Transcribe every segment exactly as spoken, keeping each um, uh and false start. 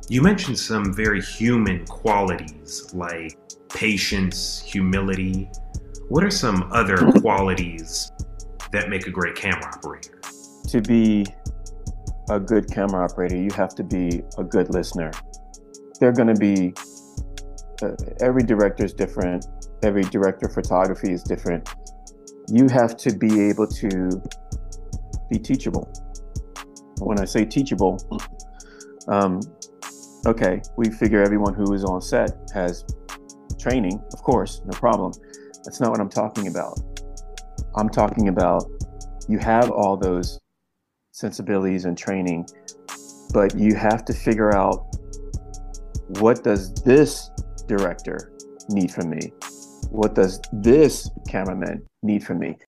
You mentioned some very human qualities like patience, humility. What are some other qualities that make a great camera operator? To be a good camera operator, you have to be a good listener. They're going to be, uh, every director is different. Every director of photography is different. You have to be able to be teachable. When I say teachable, um, okay, we figure everyone who is on set has training, of course, no problem. That's not what I'm talking about. I'm talking about you have all those sensibilities and training, but you have to figure out, what does this director need from me? What does this cameraman need from me?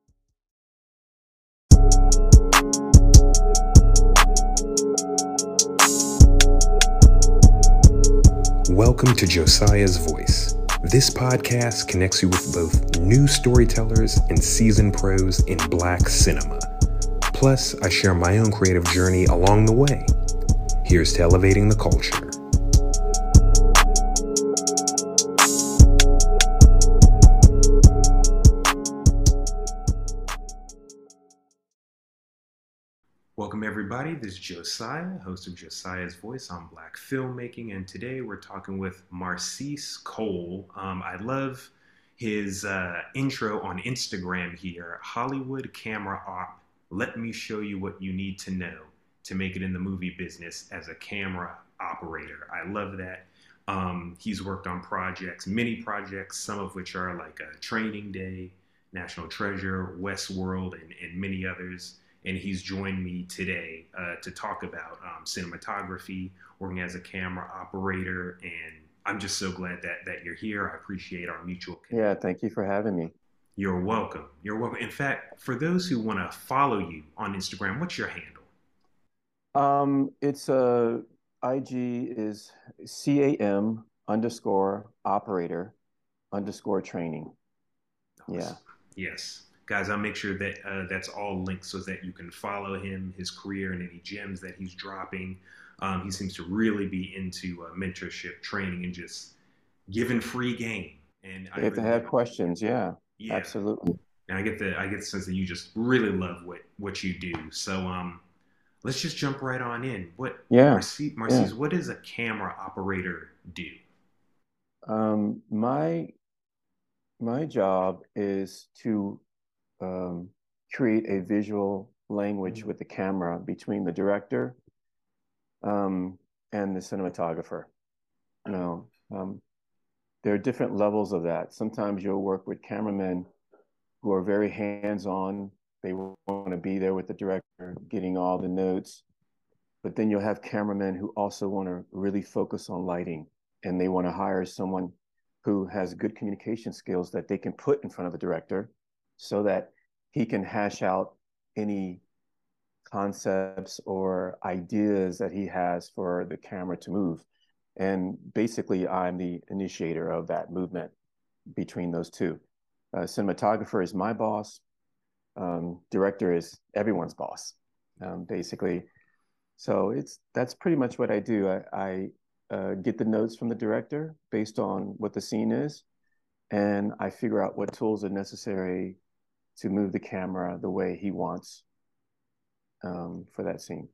Welcome to Josiah's Voice. This podcast connects you with both new storytellers and seasoned pros in Black cinema. Plus, I share my own creative journey along the way. Here's to elevating the culture. Welcome everybody, this is Josiah, host of Josiah's Voice on Black Filmmaking, and today we're talking with Marcise Cole. Um, I love his uh, intro on Instagram here, Hollywood Camera Op. Let me show you what you need to know to make it in the movie business as a camera operator. I love that. Um, he's worked on projects, many projects, some of which are like a Training Day, National Treasure, Westworld, and, and many others. And he's joined me today uh, to talk about um, cinematography, working as a camera operator, and I'm just so glad that that you're here. I appreciate our mutual connection. Yeah, thank you for having me. You're welcome. You're welcome. In fact, for those who want to follow you on Instagram, what's your handle? Um, it's a uh, I G is C A M underscore operator underscore training. Yeah. Yes. Guys, I'll make sure that uh, that's all linked so that you can follow him, his career, and any gems that he's dropping. Um, he seems to really be into uh, mentorship, training, and just giving free game. And I If really they have questions, yeah, yeah, absolutely. and I get the I get the sense that you just really love what what you do. So um, let's just jump right on in. What Yeah, Marcise, yeah. Marcise, what does a camera operator do? Um, my my job is to um, create a visual language with the camera between the director um, and the cinematographer. Now, um, there are different levels of that. Sometimes you'll work with cameramen who are very hands-on. They want to be there with the director, getting all the notes. But then you'll have cameramen who also want to really focus on lighting, and they want to hire someone who has good communication skills that they can put in front of the director so that he can hash out any concepts or ideas that he has for the camera to move. And basically, I'm the initiator of that movement between those two. Uh, cinematographer is my boss. Um, director is everyone's boss, um, basically. So it's that's pretty much what I do. I, I uh, get the notes from the director based on what the scene is, and I figure out what tools are necessary to move the camera the way he wants um, for that scene.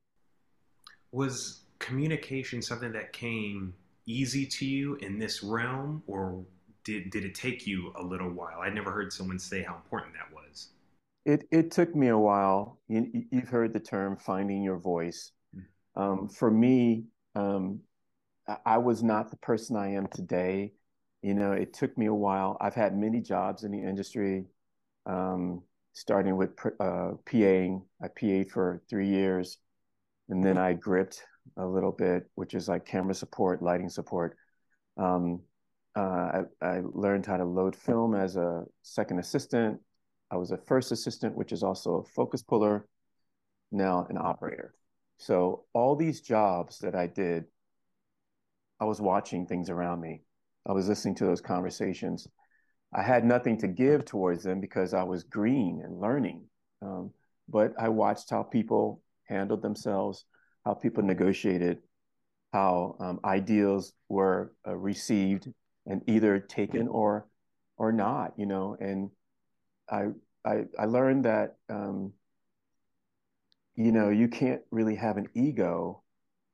Was communication something that came easy to you in this realm, or did did it take you a little while? I never heard someone say how important that was. It it took me a while. You, you've heard the term finding your voice. Um, for me, um, I was not the person I am today. You know, it took me a while. I've had many jobs in the industry, um, starting with uh, PAing. I P A'd for three years, and then I gripped a little bit, which is like camera support, lighting support. Um, uh, I, I learned how to load film as a second assistant. I was a first assistant, which is also a focus puller, now an operator. So all these jobs that I did, I was watching things around me. I was listening to those conversations. I had nothing to give towards them because I was green and learning. Um, but I watched how people handled themselves, how people negotiated, how um, ideals were uh, received and either taken or or not, you know. And I I, I learned that um, you know you can't really have an ego,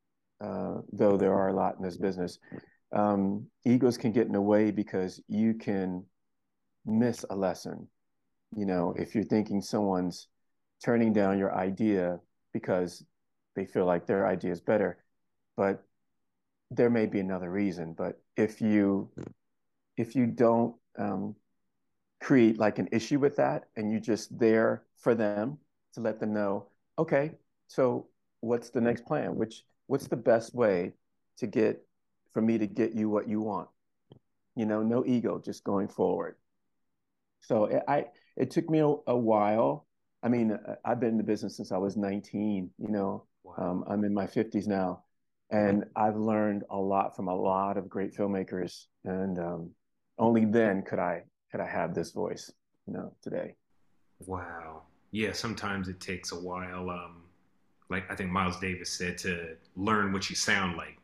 uh, though there are a lot in this business. Um, egos can get in the way because you can miss a lesson. You know, if you're thinking someone's turning down your idea because they feel like their idea is better, but there may be another reason. But if you if you don't um, create like an issue with that and you're just there for them to let them know, okay, so what's the next plan? Which what's the best way to get for me to get you what you want? You know, no ego, just going forward. So it, I it took me a, a while. I mean, uh, I've been in the business since I was nineteen, you know. Wow. Um, I'm in my fifties now, and I've learned a lot from a lot of great filmmakers, and um, only then could I could I have this voice, you know, today. Wow. Yeah, sometimes it takes a while. Um, like I think Miles Davis said, to learn what you sound like.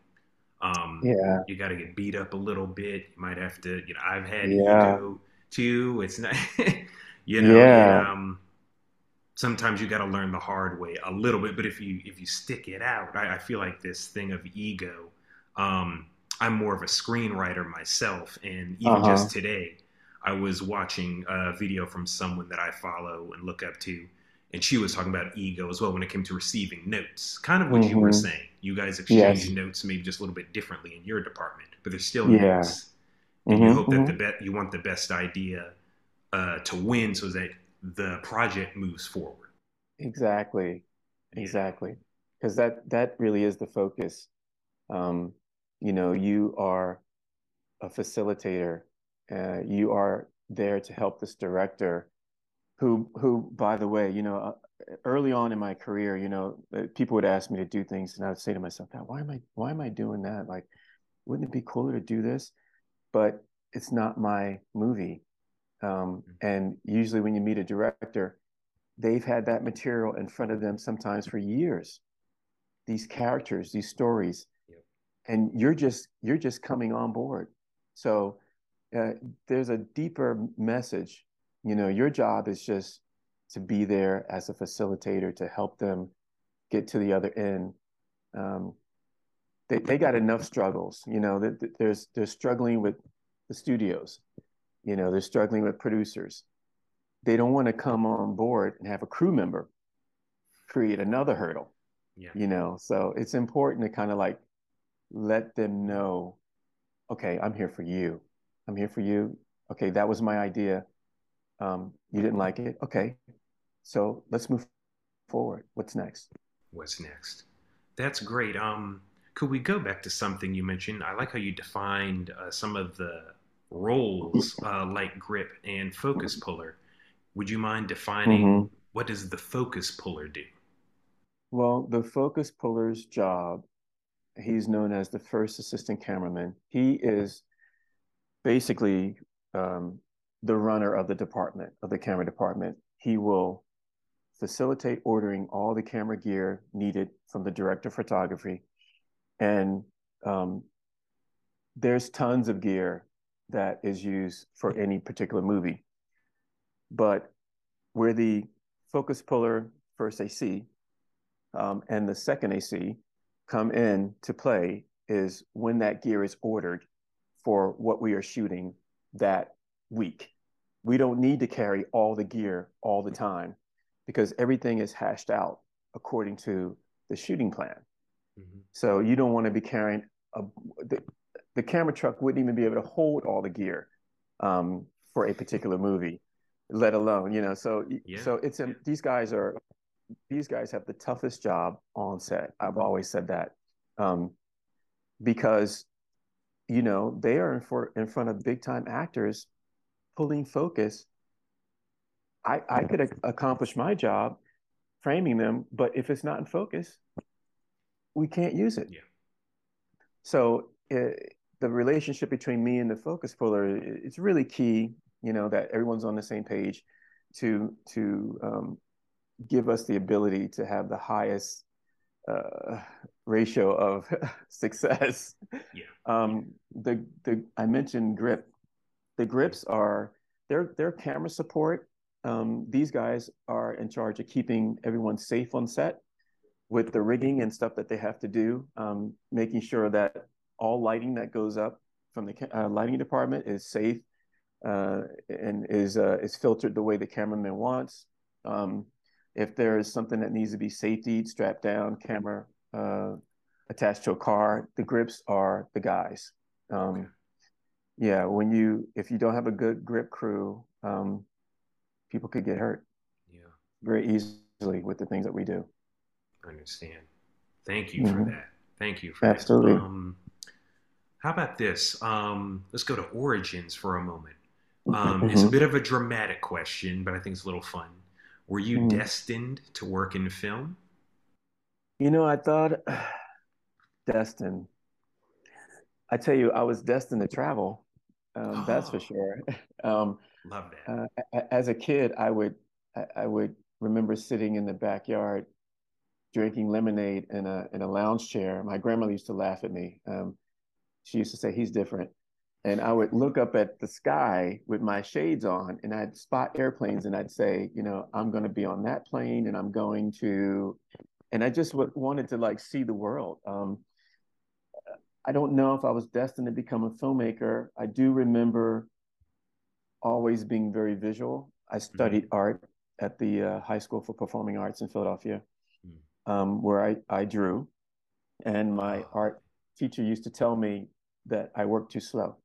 Um, Yeah, you got to get beat up a little bit. You might have to, you know, I've had yeah, ego too. It's not, you know, it, yeah. um, sometimes you got to learn the hard way a little bit. But if you, if you stick it out, I, I feel like this thing of ego, um, I'm more of a screenwriter myself. And even just Uh-huh. today, I was watching a video from someone that I follow and look up to, and she was talking about ego as well when it came to receiving notes. Kind of what you were Hmm. saying. You guys exchange Yes. notes maybe just a little bit differently in your department, but they're still Yeah. notes. And you Hmm. hope that the Hmm. bet you want the best idea uh, to win so that the project moves forward. Exactly. Yeah. Exactly. Because that that really is the focus. Um, you know, you are a facilitator. Uh, you are there to help this director who, who, by the way, you know, uh, early on in my career, you know, uh, people would ask me to do things, and I would say to myself, "God, why am I, why am I doing that? Like, wouldn't it be cooler to do this?" But it's not my movie. Um, and usually, when you meet a director, they've had that material in front of them sometimes for years. These characters, these stories, Yep. and you're just you're just coming on board. So uh, there's a deeper message. You know, your job is just to be there as a facilitator to help them get to the other end. Um, they they got enough struggles. You know, that there's they're struggling with the studios. You know, they're struggling with producers. They don't want to come on board and have a crew member create another hurdle. Yeah. You know, so it's important to kind of like let them know, okay, I'm here for you. I'm here for you. Okay, that was my idea. Um, you didn't like it. Okay, so let's move forward. What's next? What's next? That's great. Um, could we go back to something you mentioned? I like how you defined uh, some of the roles, uh, like grip and focus puller. Would you mind defining Hmm. what does the focus puller do? Well, the focus puller's job, he's known as the first assistant cameraman. He is basically um, the runner of the department, of the camera department. He will facilitate ordering all the camera gear needed from the director of photography. And um, there's tons of gear that is used for any particular movie. But where the focus puller first A C um, and the second A C come in to play is when that gear is ordered for what we are shooting that week. We don't need to carry all the gear all the time because everything is hashed out according to the shooting plan. Mm-hmm. So you don't want to be carrying a the, the camera truck wouldn't even be able to hold all the gear um, for a particular movie, let alone, you know. So Yeah. so it's a, these guys are these guys have the toughest job on set. I've always said that um, because you know they are in for in front of big time actors pulling focus. I I could accomplish my job framing them, but if it's not in focus, we can't use it. Yeah. So it, the relationship between me and the focus puller, it's really key, you know, that everyone's on the same page to to um, give us the ability to have the highest uh, ratio of success. Yeah. Um, the the I mentioned grip. The grips are their their camera support. Um, these guys are in charge of keeping everyone safe on set with the rigging and stuff that they have to do, um, making sure that all lighting that goes up from the uh, lighting department is safe uh, and is uh, is filtered the way the cameraman wants. Um, if there is something that needs to be safety strapped down, camera uh, attached to a car, the grips are the guys. Okay. Um, yeah, when you if you don't have a good grip crew, um, people could get hurt Yeah. very easily with the things that we do. I understand. Thank you for Hmm. that. Thank you for that. Absolutely. Um, how about this? Um, let's go to origins for a moment. Um, it's a Hmm. bit of a dramatic question, but I think it's a little fun. Were you Hmm. destined to work in film? You know, I thought destined. I tell you, I was destined to travel. Um, that's for Oh, sure. Um, love that. uh, as a kid, I would I, I would remember sitting in the backyard drinking lemonade in a in a lounge chair. My grandmother used to laugh at me. Um, she used to say he's different, and I would look up at the sky with my shades on, and I'd spot airplanes, and I'd say, you know, I'm going to be on that plane, and I'm going to, and I just w- wanted to like see the world. Um, I don't know if I was destined to become a filmmaker. I do remember always being very visual. I Hmm. studied art at the uh, High School for Performing Arts in Philadelphia, Mm. um, where I, I drew. And my Oh, art teacher used to tell me that I worked too slow.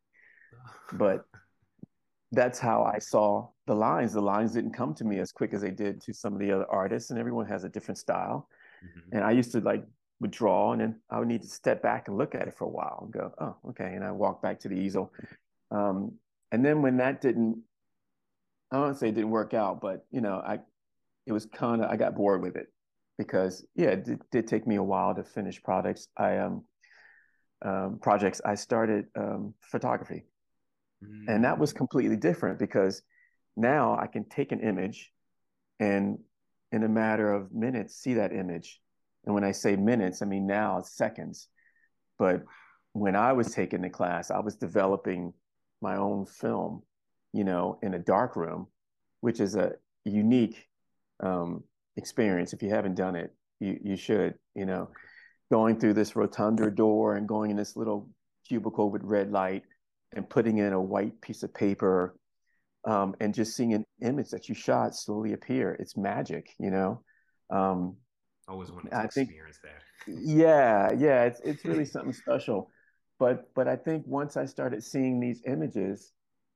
But that's how I saw the lines. The lines didn't come to me as quick as they did to some of the other artists, and everyone has a different style. hmm. And I used to like withdraw, and then I would need to step back and look at it for a while and go, oh, okay. And I walk back to the easel. Um, and then when that didn't, I don't want to say it didn't work out, but you know, I it was kind of I got bored with it because yeah, it did, did take me a while to finish products. I um, um projects. I started um, photography, and that was Mm. completely different because now I can take an image and in a matter of minutes see that image. And when I say minutes, I mean now it's seconds. But when I was taking the class, I was developing my own film, you know, in a dark room, which is a unique um, experience. If you haven't done it, you you should, you know, Okay. going through this rotunda door and going in this little cubicle with red light and putting in a white piece of paper um, and just seeing an image that you shot slowly appear. It's magic, you know. Um, Always wanted to I think experience that. yeah, yeah, it's it's really something special. But but I think once I started seeing these images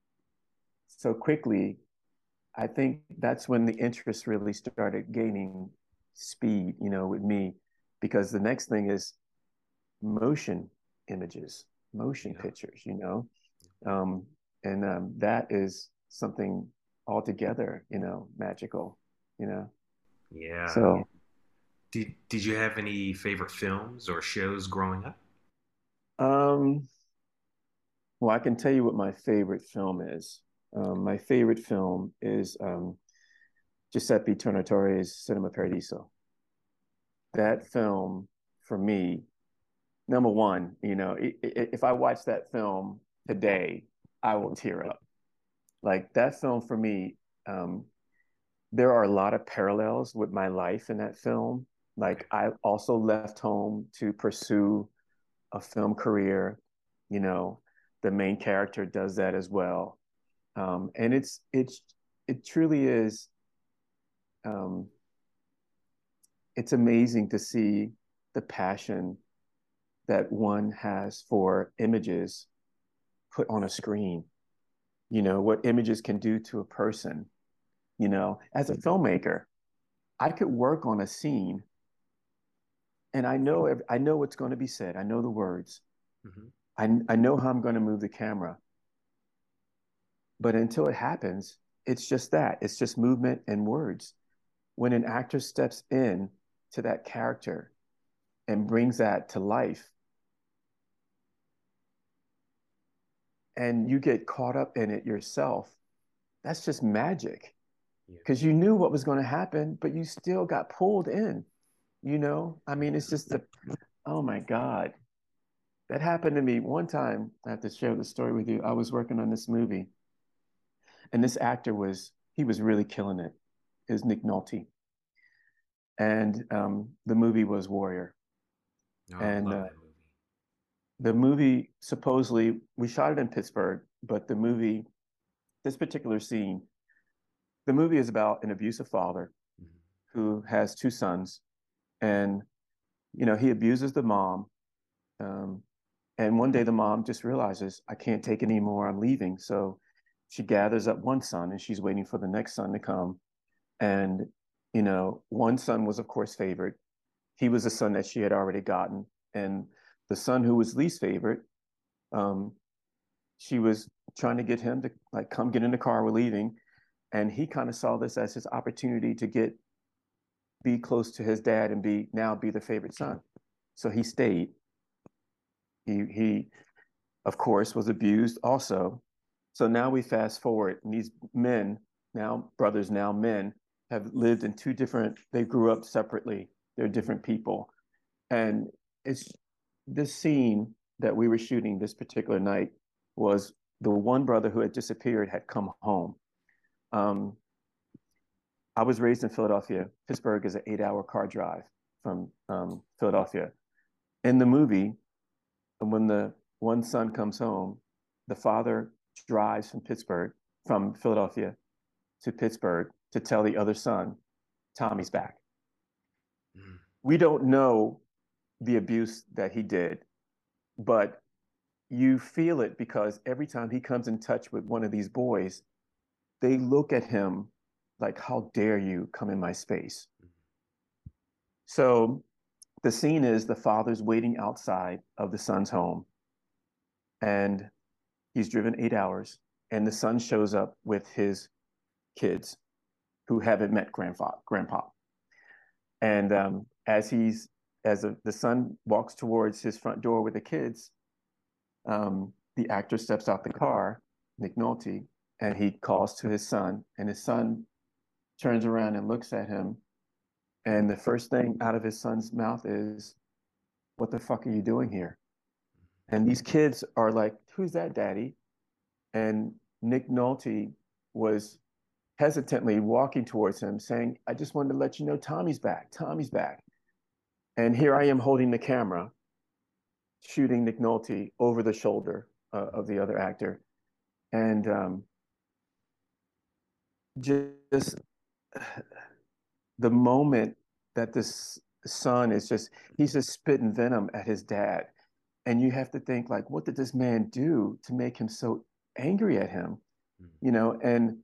so quickly, I think that's when the interest really started gaining speed, you know, with me, because the next thing is motion images, motion Yeah. pictures, you know, um, and um, that is something altogether, you know, magical, you know. Yeah. So, Did Did you have any favorite films or shows growing up? um, well, I can tell you what my favorite film is. Um, my favorite film is um, Giuseppe Tornatore's Cinema Paradiso. That film, for me, number one, you know, i- i- if I watch that film today, I will tear up. Like that film for me, um, there are a lot of parallels with my life in that film. Okay. Like I also left home to pursue a film career. You know, the main character does that as well. Um, and it's it's it truly is um, it's amazing to see the passion that one has for images put on a screen. You know what images can do to a person. You know, as a filmmaker, I could work on a scene, and I know I know what's going to be said. I know the words. Hmm. I I know how I'm going to move the camera. But until it happens, it's just that. It's just movement and words. When an actor steps in to that character and brings that to life, and you get caught up in it yourself, that's just magic Yeah. because you knew what was going to happen, but you still got pulled in. you know? I mean, it's just the, oh my God. That happened to me one time. I have to share the story with you. I was working on this movie, and this actor was, he was really killing it. It was Nick Nolte. And um, the movie was Warrior. Oh, I And love uh, that movie. the movie, supposedly, we shot it in Pittsburgh, but the movie, this particular scene, the movie is about an abusive father Mhm. who has two sons. And, you know, he abuses the mom. Um, and one day the mom just realizes, I can't take it anymore. I'm leaving. So she gathers up one son and she's waiting for the next son to come. And, you know, one son was, of course, favored. He was the son that she had already gotten. And the son who was least favorite, um, she was trying to get him to like come get in the car, we're leaving. And he kind of saw this as his opportunity to get be close to his dad and be now be the favorite son. So he stayed. He he of course was abused also. So now we fast forward, and these men, now brothers, now men, have lived in two different, they grew up separately. They're different people. And it's this scene that we were shooting this particular night was the one brother who had disappeared had come home. Um, I was raised in Philadelphia. Pittsburgh is an eight hour car drive from um, Philadelphia. In the movie, when the one son comes home, the father drives from Pittsburgh, from Philadelphia to Pittsburgh to tell the other son, Tommy's back. Mm. We don't know the abuse that he did, but you feel it because every time he comes in touch with one of these boys, they look at him like, how dare you come in my space? So the scene is the father's waiting outside of the son's home, and he's driven eight hours, and the son shows up with his kids who haven't met grandpa, grandpa. And um, as he's as a, the son walks towards his front door with the kids, um, the actor steps out the car, Nick Nolte, and he calls to his son, and his son turns around and looks at him, and the first thing out of his son's mouth is, "What the fuck are you doing here?" And these kids are like, "Who's that, Daddy?" And Nick Nolte was hesitantly walking towards him, saying, "I just wanted to let you know Tommy's back. Tommy's back." And here I am holding the camera, shooting Nick Nolte over the shoulder uh, of the other actor. And um, just the moment that this son is just, he's just spitting venom at his dad. And you have to think, like, what did this man do to make him so angry at him? Mm. You know, and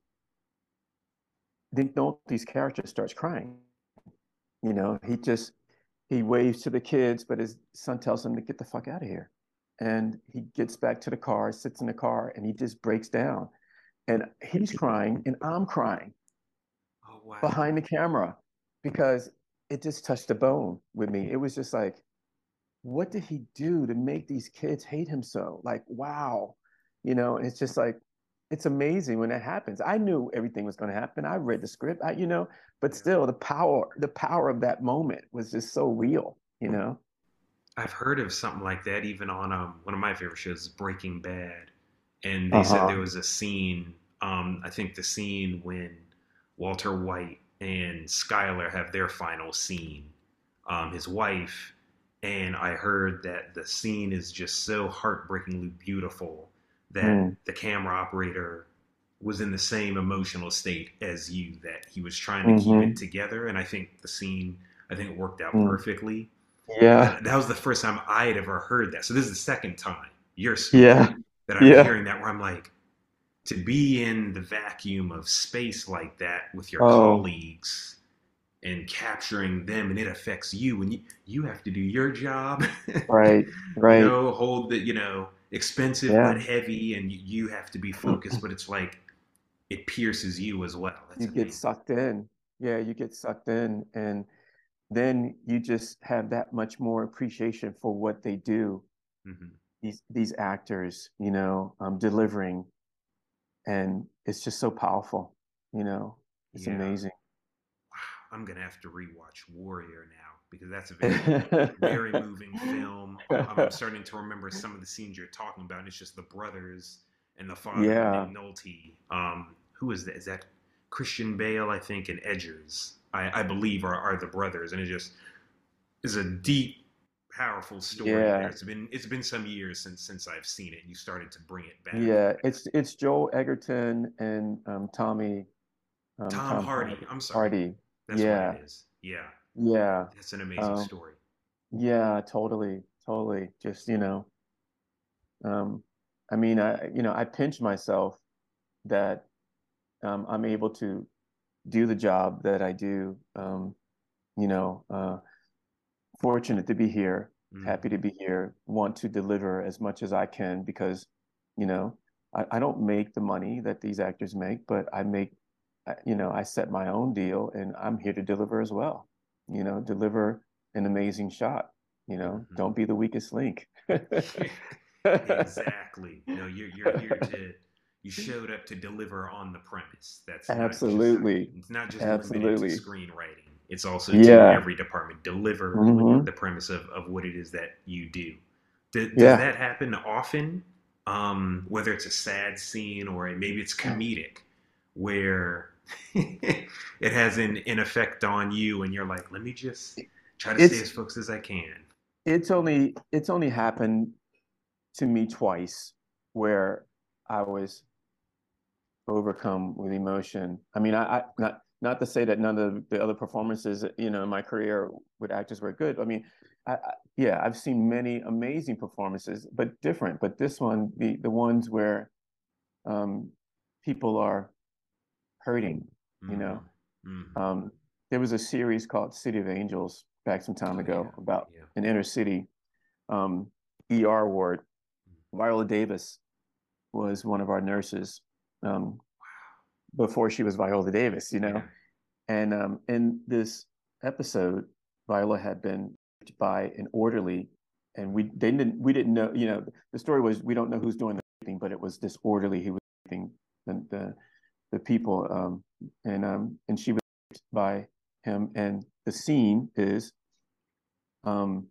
Nick Nolte's character starts crying. You know, he just, he waves to the kids, but his son tells him to get the fuck out of here. And he gets back to the car, sits in the car, and he just breaks down. And he's crying, and I'm crying Oh, wow. behind the camera because it just touched the bone with me. It was just like, what did he do to make these kids hate him so? Like, wow. You know, and it's just like, it's amazing when that happens. I knew everything was going to happen. I read the script, I, you know, but Yeah. still the power, the power of that moment was just so real, you know? I've heard of something like that even on um, one of my favorite shows, Breaking Bad. And they said there Uh-huh. was a scene, um, I think the scene when Walter White and Skyler have their final scene, um, his wife. And I heard that the scene is just so heartbreakingly beautiful that Mm. the camera operator was in the same emotional state as you, that he was trying to keep it Mm-hmm. together. And I think the scene, I think it worked out Mm. perfectly. Yeah. And that was the first time I had ever heard that. So this is the second time you're speaking Yeah. that I'm Yeah. hearing that, where I'm like, to be in the vacuum of space like that with your Oh, colleagues and capturing them, and it affects you, and you, you have to do your job. right. You Right. know, hold the, you know, expensive but Yeah. heavy, and you have to be focused, but it's like it pierces you as well. That's You get amazing. sucked in. Yeah, you get sucked in. And then you just have that much more appreciation for what they do, Hmm. these these actors, you know, um, delivering, and it's just so powerful, you know. It's Yeah. amazing. Wow, I'm gonna have to rewatch Warrior now. because that's a very, very moving film. Um, I'm starting to remember some of the scenes you're talking about. And it's just the brothers and the father, Nick Yeah, Nolte. Um, who is that? Is that Christian Bale, I think, and Edgers? I, I believe are, are the brothers, and it just is a deep, powerful story there. yeah, It's been it's been some years since since I've seen it. You started to bring it back. yeah. It's it's Joel Egerton and um, Tommy um, Tom Tom Hardy. Hardy. I'm sorry. Hardy. That's what it Yeah, is. Yeah, yeah, that's an amazing um, story. yeah. Totally, totally. Just you know, um, I mean, I you know, I pinch myself that um, I'm able to do the job that I do. Um, you know, uh, fortunate to be here, happy Mm-hmm. to be here, want to deliver as much as I can because, you know, I, I don't make the money that these actors make, but I make, you know, I set my own deal and I'm here to deliver as well. You know, deliver an amazing shot. You know, Mm-hmm. don't be the weakest link. Exactly. No, you're you're here to you showed up to deliver on the premise. That's not just Absolutely. it's not just limited to Absolutely. screenwriting. It's also to Yeah. every department. Deliver Hmm. the premise of, of what it is that you do. D- does Yeah. that happen often? Um, whether it's a sad scene or maybe it's comedic, where it has an, an effect on you and you're like, let me just try to stay It's as focused as I can. it's only it's only happened to me twice where I was overcome with emotion. I mean, I, I not not to say that none of the other performances, you know, in my career with actors were good. I mean, I, I, yeah, I've seen many amazing performances, but different. But this one, the the ones where um, people are hurting, you know. Mm-hmm. Mm-hmm. Um, there was a series called City of Angels back some time Oh yeah, ago about yeah. an inner city um, E R ward. Viola Davis was one of our nurses um, before she was Viola Davis, you know. Yeah. And um, in this episode, Viola had been raped by an orderly, and we they didn't we didn't know, you know, the story was we don't know who's doing the raping, but it was this orderly who was raping the the, the people, um, and um, and she was raped by him. And the scene is um,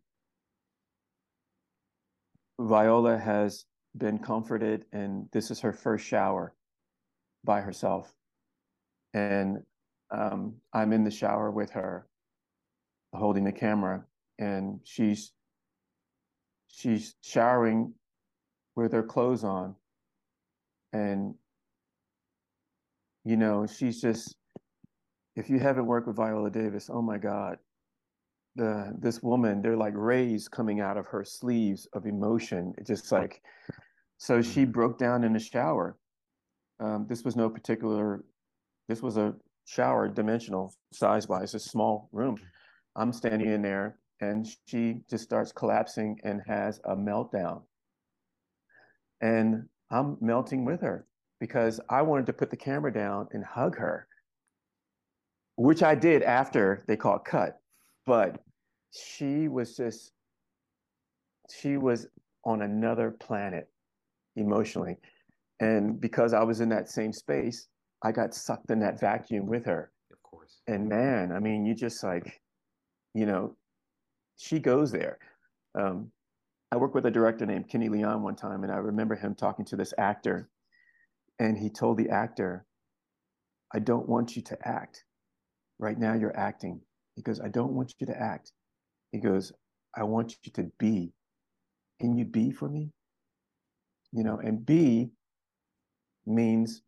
Viola has been comforted, and this is her first shower by herself. And um, I'm in the shower with her, holding the camera, and she's she's showering with her clothes on, and you know she's just. If you haven't worked with Viola Davis, oh my God, the this woman, they're like rays coming out of her sleeves of emotion. It just like so she Mm-hmm. broke down in the shower. Um, this was no particular. This was a shower, dimensional size wise, a small room. I'm standing in there and she just starts collapsing and has a meltdown. And I'm melting with her because I wanted to put the camera down and hug her, which I did after they called cut. But she was just, she was on another planet emotionally. And because I was in that same space, I got sucked in that vacuum with her. Of course. And man, I mean, you just like, you know, she goes there. Um, I worked with a director named Kenny Leon one time, and I remember him talking to this actor, and he told the actor, I don't want you to act. Right now, you're acting. He goes, I don't want you to act. He goes, I want you to be. Can you be for me? You know, and be means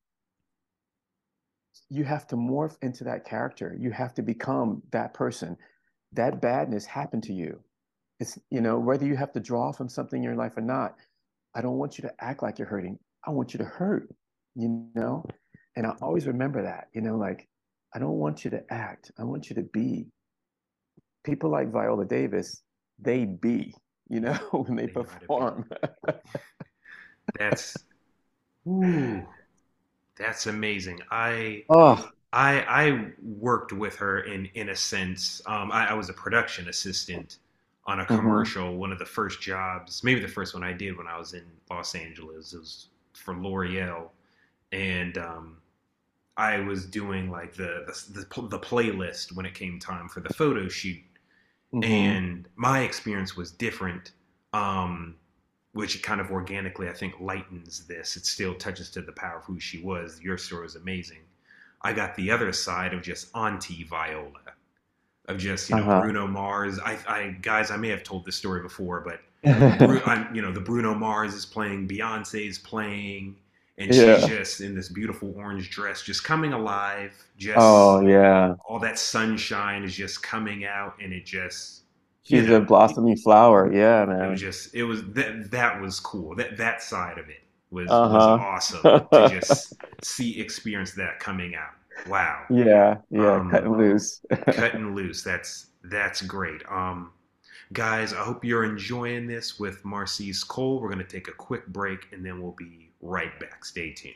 you have to morph into that character. You have to become that person. That badness happened to you. It's, you know, whether you have to draw from something in your life or not, I don't want you to act like you're hurting. I want you to hurt, you know? And I always remember that, you know, like, I don't want you to act. I want you to be. People like Viola Davis, they be, you know, when they They know how to be. perform. That's ooh, that's amazing. I Oh, I I worked with her in in a sense. Um, I, I was a production assistant on a hmm. commercial. One of the first jobs, maybe the first one I did when I was in Los Angeles. It was for L'Oreal, and um, I was doing like the, the the the playlist when it came time for the photo shoot. Mm-hmm. and my experience was different, um, which kind of organically I think lightens this. It still touches to the power of who she was. Your story was amazing. I got the other side of just Auntie Viola, of just you know Uh-huh. Bruno Mars. I, I guys, I may have told this story before, but Bru- I'm, you know, the Bruno Mars is playing, Beyonce's playing, and she's Yeah. just in this beautiful orange dress, just coming alive. Oh, Just yeah. all that sunshine is just coming out, and it just, you She's know, a blossoming flower. Yeah, it was man. just, it was that that was cool. That that side of it was was Uh-huh. awesome to just see, experience that coming out. Wow. Yeah, yeah, Um, cutting loose. cutting loose. That's that's great. Um, Guys, I hope you're enjoying this with Marcise Cole. We're going to take a quick break and then we'll be right back. Stay tuned.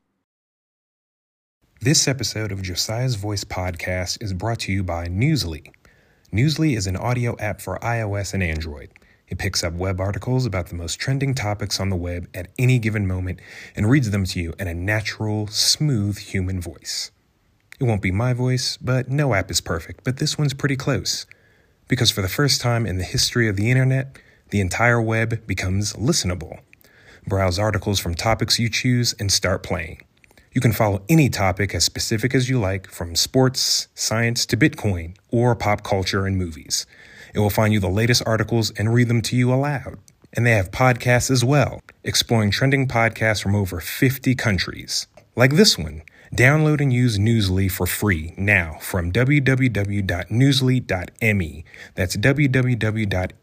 This episode of Josiah's Voice podcast is brought to you by Newsly. Newsly is an audio app for iOS and Android. It picks up web articles about the most trending topics on the web at any given moment and reads them to you in a natural, smooth human voice. It won't be my voice, but no app is perfect, but this one's pretty close. Because for the first time in the history of the internet, the entire web becomes listenable. Browse articles from topics you choose and start playing. You can follow any topic as specific as you like, from sports, science to Bitcoin, or pop culture and movies. It will find you the latest articles and read them to you aloud. And they have podcasts as well, exploring trending podcasts from over fifty countries. Like this one. Download and use Newsly for free now from w w w dot newsly dot me. That's w w w dot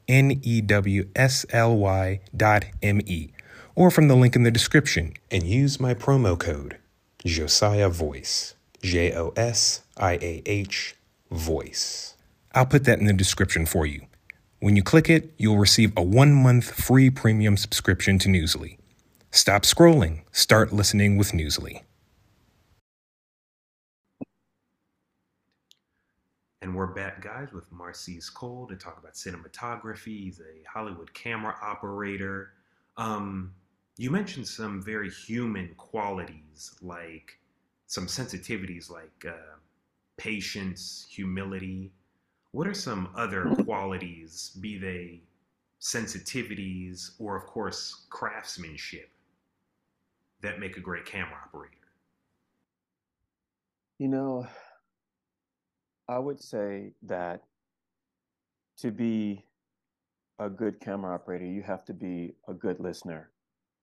newsly dot me. Or from the link in the description and use my promo code, Josiah Voice. J O S I A H Voice. I'll put that in the description for you. When you click it, you'll receive a one-month free premium subscription to Newsly. Stop scrolling. Start listening with Newsly. And we're back, guys, with Marcise Cole to talk about cinematography. He's a Hollywood camera operator. Um, you mentioned some very human qualities, like some sensitivities, like uh, patience, humility. What are some other qualities, be they sensitivities or, of course, craftsmanship, that make a great camera operator? You know, I would say that to be a good camera operator, you have to be a good listener.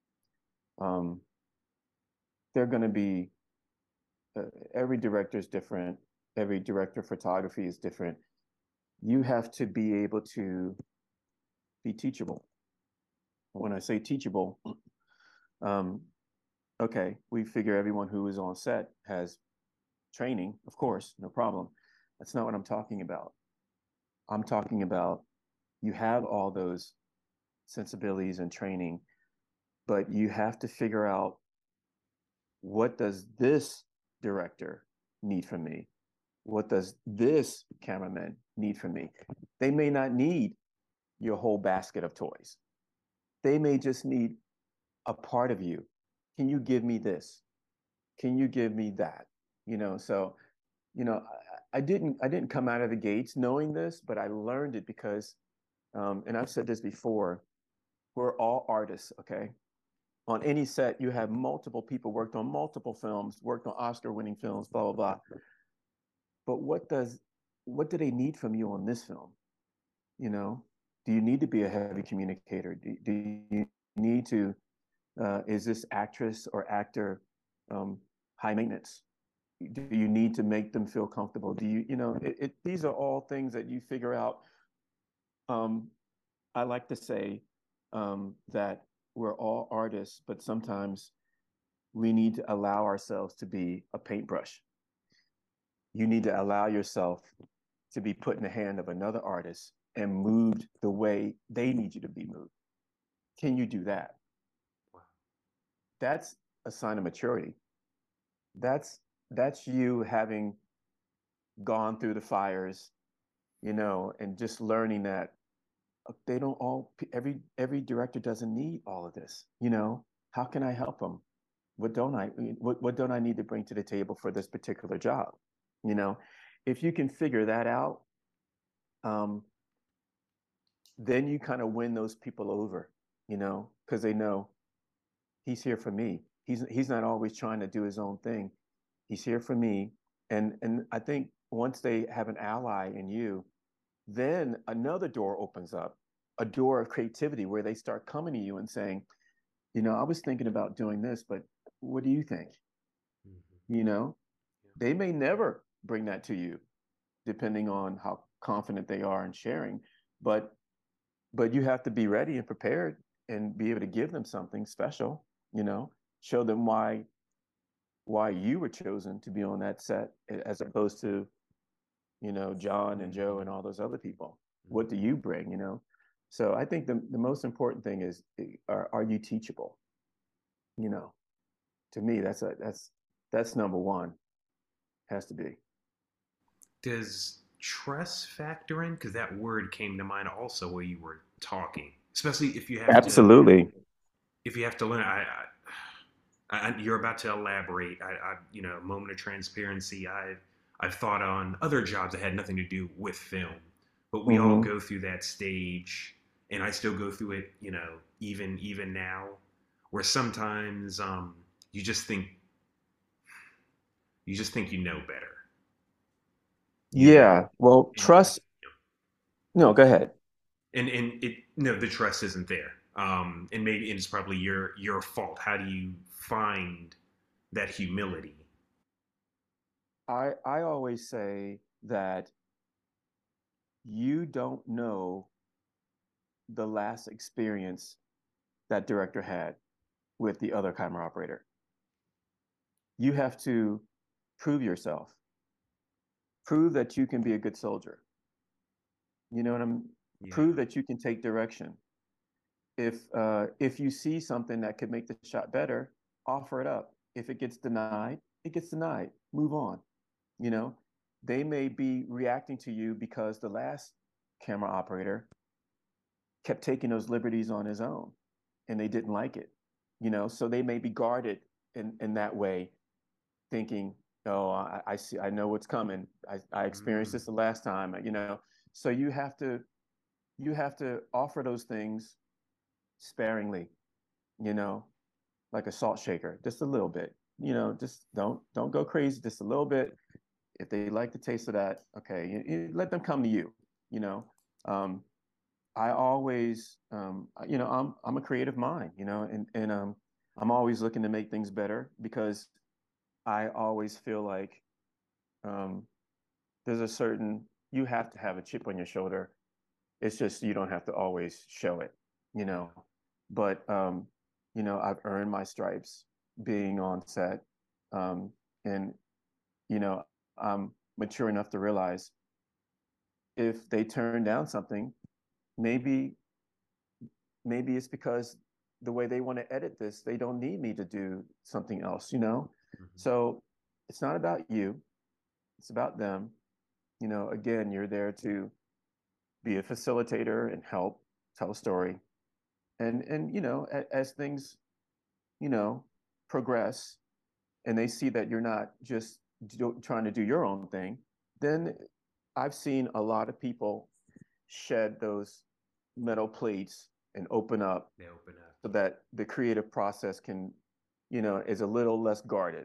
Um, they're going to be, uh, every director is different. Every director of photography is different. You have to be able to be teachable. When I say teachable, um, okay, we figure everyone who is on set has training, of course, no problem. That's not what I'm talking about. I'm talking about you have all those sensibilities and training, but you have to figure out, what does this director need from me? What does this cameraman need from me? They may not need your whole basket of toys. They may just need a part of you. Can you give me this? Can you give me that? You know, so, you know, I, I didn't I didn't come out of the gates knowing this, but I learned it because, um, and I've said this before, we're all artists, okay? On any set, you have multiple people worked on multiple films, worked on Oscar-winning films, blah blah blah. But what does what do they need from you on this film? You know, do you need to be a heavy communicator? Do, do you need to? Uh, is this actress or actor um, high maintenance? Do you need to make them feel comfortable? Do you, you know, it, it, these are all things that you figure out. Um, I like to say um, that we're all artists, but sometimes we need to allow ourselves to be a paintbrush. You need to allow yourself to be put in the hand of another artist and moved the way they need you to be moved. Can you do that? That's a sign of maturity. That's that's you having gone through the fires, you know, and just learning that they don't all every every director doesn't need all of this, you know. How can I help them? What don't I what, what don't I need to bring to the table for this particular job? You know, if you can figure that out, um, then you kind of win those people over, you know, because they know he's here for me. He's he's not always trying to do his own thing. He's here for me. And and I think once they have an ally in you, then another door opens up, a door of creativity where they start coming to you and saying, you know, I was thinking about doing this, but what do you think? Mm-hmm. You know, Yeah. they may never bring that to you, depending on how confident they are in sharing. But but you have to be ready and prepared and be able to give them something special, you know, show them why why you were chosen to be on that set as opposed to, you know, John and Joe and Mm-hmm. all those other people. What do Mm-hmm. you bring, you know? So I think the, the most important thing is, are, are you teachable? You know, to me, that's a, that's, that's number one, has to be. Does trust factor in? Because that word came to mind also while you were talking, especially if you have to Absolutely. if you have to learn. I, I, I you're about to elaborate. I, I, you know, moment of transparency. I've I've thought on other jobs that had nothing to do with film, but we all Mm-hmm. go through that stage, and I still go through it. You know, even even now, where sometimes um, you just think you just think you know better. You know, Yeah. Well, and you, trust. No, go ahead. and and it no, the trust isn't there. Um, and maybe it's probably your your fault. How do you find that humility? I, I always say that you don't know the last experience that director had with the other camera operator. You have to prove yourself, prove that you can be a good soldier. You know what I'm, prove Yeah. that you can take direction. If uh, if you see something that could make the shot better, offer it up. If it gets denied, it gets denied. Move on. You know, they may be reacting to you because the last camera operator kept taking those liberties on his own and they didn't like it. You know, so they may be guarded in, in that way, thinking, oh, I, I see, I know what's coming. I, I experienced Mm. this the last time, you know. So you have to you have to offer those things sparingly, you know, like a salt shaker, just a little bit. You know, just don't don't go crazy, just a little bit. If they like the taste of that, okay, you, you let them come to you. You know, um, I always, um, you know, I'm I'm a creative mind, you know, and and um, I'm always looking to make things better because I always feel like um, there's a certain you have to have a chip on your shoulder. It's just you don't have to always show it, you know. Yeah. But um, you know, I've earned my stripes being on set, um, and you know, I'm mature enough to realize if they turn down something, maybe maybe it's because the way they want to edit this, they don't need me to do something else, you know. Mm-hmm. So it's not about you; it's about them. You know, again, you're there to be a facilitator and help tell a story. And and you know, as, as things, you know, progress and they see that you're not just do, trying to do your own thing, then I've seen a lot of people shed those metal plates and open up They open up. so Yeah. that the creative process can, you know, is a little less guarded,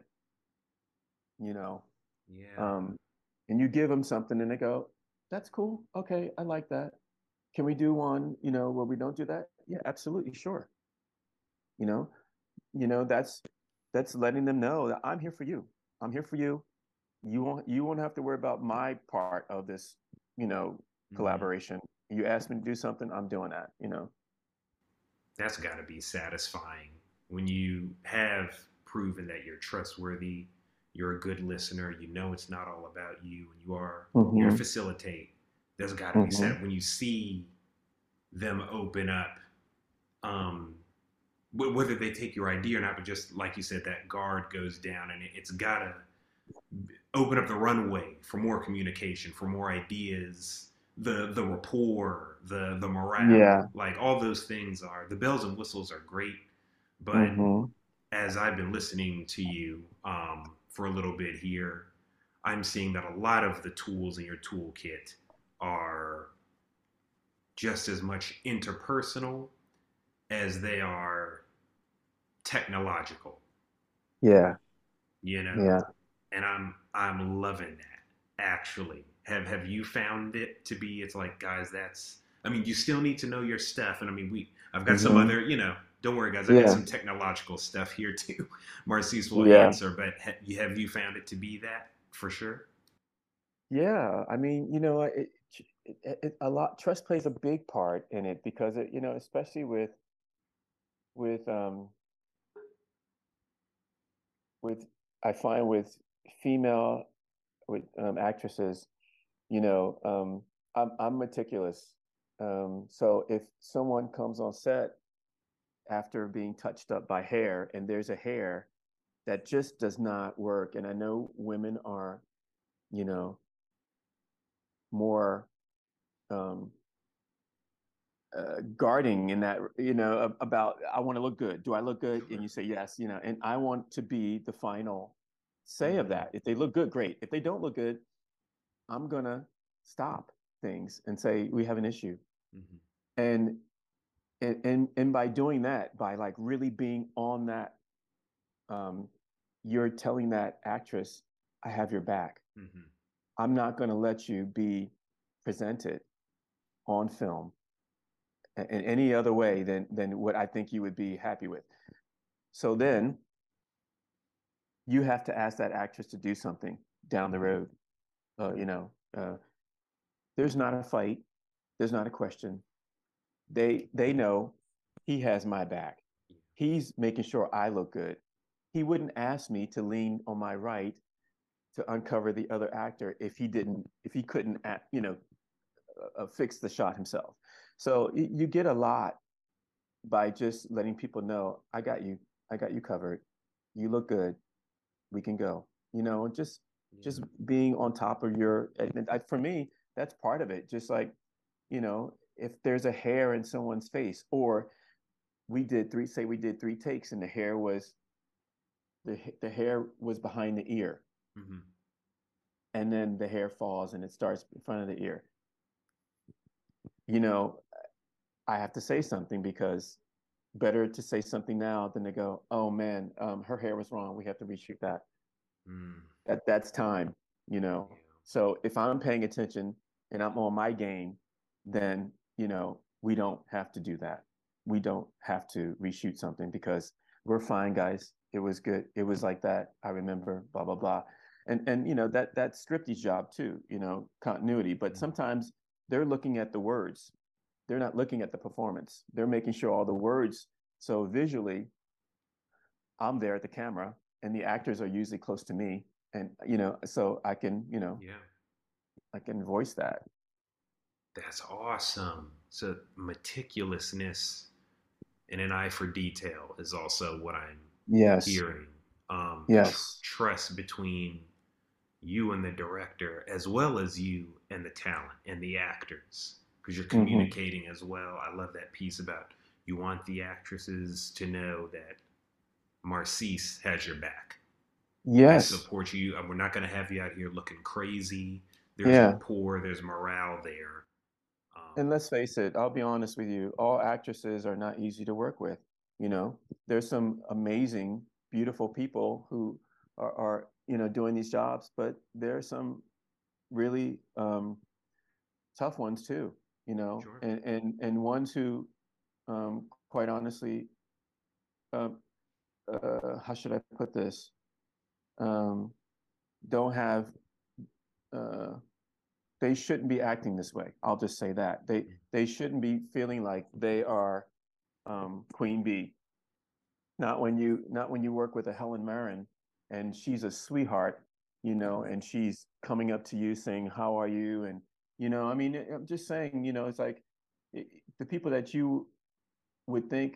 you know. Yeah. Um, and you give them something and they go, that's cool. Okay, I like that. Can we do one, you know, where we don't do that? Yeah, absolutely, sure. You know, you know, that's that's letting them know that I'm here for you. I'm here for you. You won't you won't have to worry about my part of this, you know, Mm-hmm. collaboration. You asked me to do something, I'm doing that, you know. That's got to be satisfying when you have proven that you're trustworthy, you're a good listener, you know it's not all about you, and you are here to Mm-hmm. facilitate. There's got to be Mm-hmm. sad when you see them open up, um, whether they take your idea or not, but just like you said, that guard goes down, and it's got to open up the runway for more communication, for more ideas, the the rapport, the the morale, Yeah. like all those things are the bells and whistles are great, but Mm-hmm. as I've been listening to you um, for a little bit here, I'm seeing that a lot of the tools in your toolkit are just as much interpersonal as they are technological, Yeah. you know? Yeah. And I'm I'm loving that actually. Have have you found it to be it's like guys that's I mean you still need to know your stuff and I mean we I've got some Hmm. other, you know, don't worry guys, I got Yeah. some technological stuff here too. Marcise will Yeah. answer, but ha- have you found it to be that for sure? Yeah. I mean, you know, it, it, it, a lot, trust plays a big part in it because it, you know, especially with, with, um, with, I find with female, with um, actresses, you know, um, I'm, I'm meticulous. Um, so if someone comes on set after being touched up by hair and there's a hair that just does not work, and I know women are, you know, more um, uh, guarding in that, you know, about I want to look good. Do I look good? And Sure. you say yes, you know, and I want to be the final say of Mm-hmm. that. If they look good, great. If they don't look good, I'm gonna stop things and say we have an issue. Mm-hmm. And and and, and by doing that, by like really being on that, um, you're telling that actress, I have your back. Mm-hmm. I'm not gonna let you be presented on film in any other way than than what I think you would be happy with. So then you have to ask that actress to do something down the road. Uh, you know, uh, there's not a fight. There's not a question. They they know he has my back. He's making sure I look good. He wouldn't ask me to lean on my right to uncover the other actor if he didn't if he couldn't act, you know uh, uh, fix the shot himself. So you get a lot by just letting people know I got you. I got you covered. You look good. We can go. You know, just just Yeah. being on top of your. And I, for me, that's part of it. Just like, you know, if there's a hair in someone's face, or we did three, say we did three takes, and the hair was the the hair was behind the ear, Mm-hmm. and then the hair falls and it starts in front of the ear. You know, I have to say something because better to say something now than to go, oh man, um, her hair was wrong. We have to reshoot that. Mm. That that's time, you Yeah. know. So if I'm paying attention and I'm on my game, then you know we don't have to do that. We don't have to reshoot something because we're fine, guys. It was good. It was like that. I remember. Blah blah blah. And and you know that that's Scripty's job too. You know, continuity. But Mm-hmm. sometimes they're looking at the words. They're not looking at the performance. They're making sure all the words. So visually, I'm there at the camera, and the actors are usually close to me, and you know, so I can, you know, Yeah. I can voice that. That's awesome. So meticulousness and an eye for detail is also what I'm Yes, hearing. Um, tr- yes. trust between you and the director, as well as you and the talent and the actors, because you're Hmm. communicating as well. I love that piece about you want the actresses to know that Marcise has your back. I Yes, support you. We're not going to have you out here looking crazy. There's yeah. rapport, there's morale there. Um, And let's face it, I'll be honest with you, all actresses are not easy to work with. You know, there's some amazing, beautiful people who are, are you know, doing these jobs, but there are some really um, tough ones too, you know, sure. and and and ones who, um, quite honestly, uh, uh, how should I put this? Um, don't have, uh, they shouldn't be acting this way. I'll just say that they they shouldn't be feeling like they are um, Queen Bee. Not when you not when you work with a Helen Mirren and she's a sweetheart, you know, and she's coming up to you saying, "How are you?" And you know, I mean, I'm just saying, you know, it's like it, the people that you would think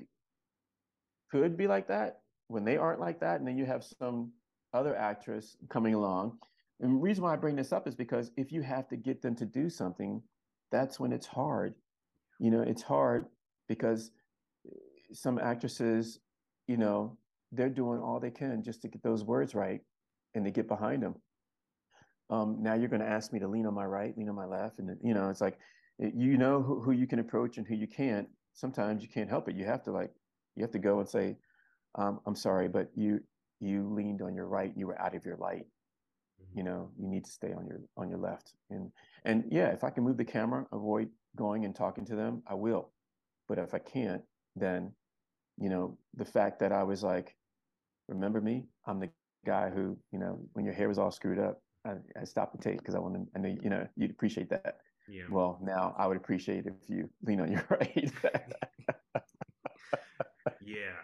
could be like that when they aren't like that, and then you have some other actress coming along. And the reason why I bring this up is because if you have to get them to do something, that's when it's hard. You know, it's hard because some actresses, you know, they're doing all they can just to get those words right and to get behind them. Um, now you're going to ask me to lean on my right, lean on my left, and you know, it's like you know who, who you can approach and who you can't. Sometimes you can't help it. You have to like, you have to go and say, um, I'm sorry, but you you leaned on your right, you were out of your light. Mhm. You know, you need to stay on your on your left. And and yeah, if I can move the camera, avoid going and talking to them, I will. But if I can't, then you know, the fact that I was like, remember me? I'm the guy who, you know, when your hair was all screwed up, I, I stopped the tape because I wanted, I know, you know, you'd appreciate that. Yeah. Well, now I would appreciate if you lean on your right. Yeah.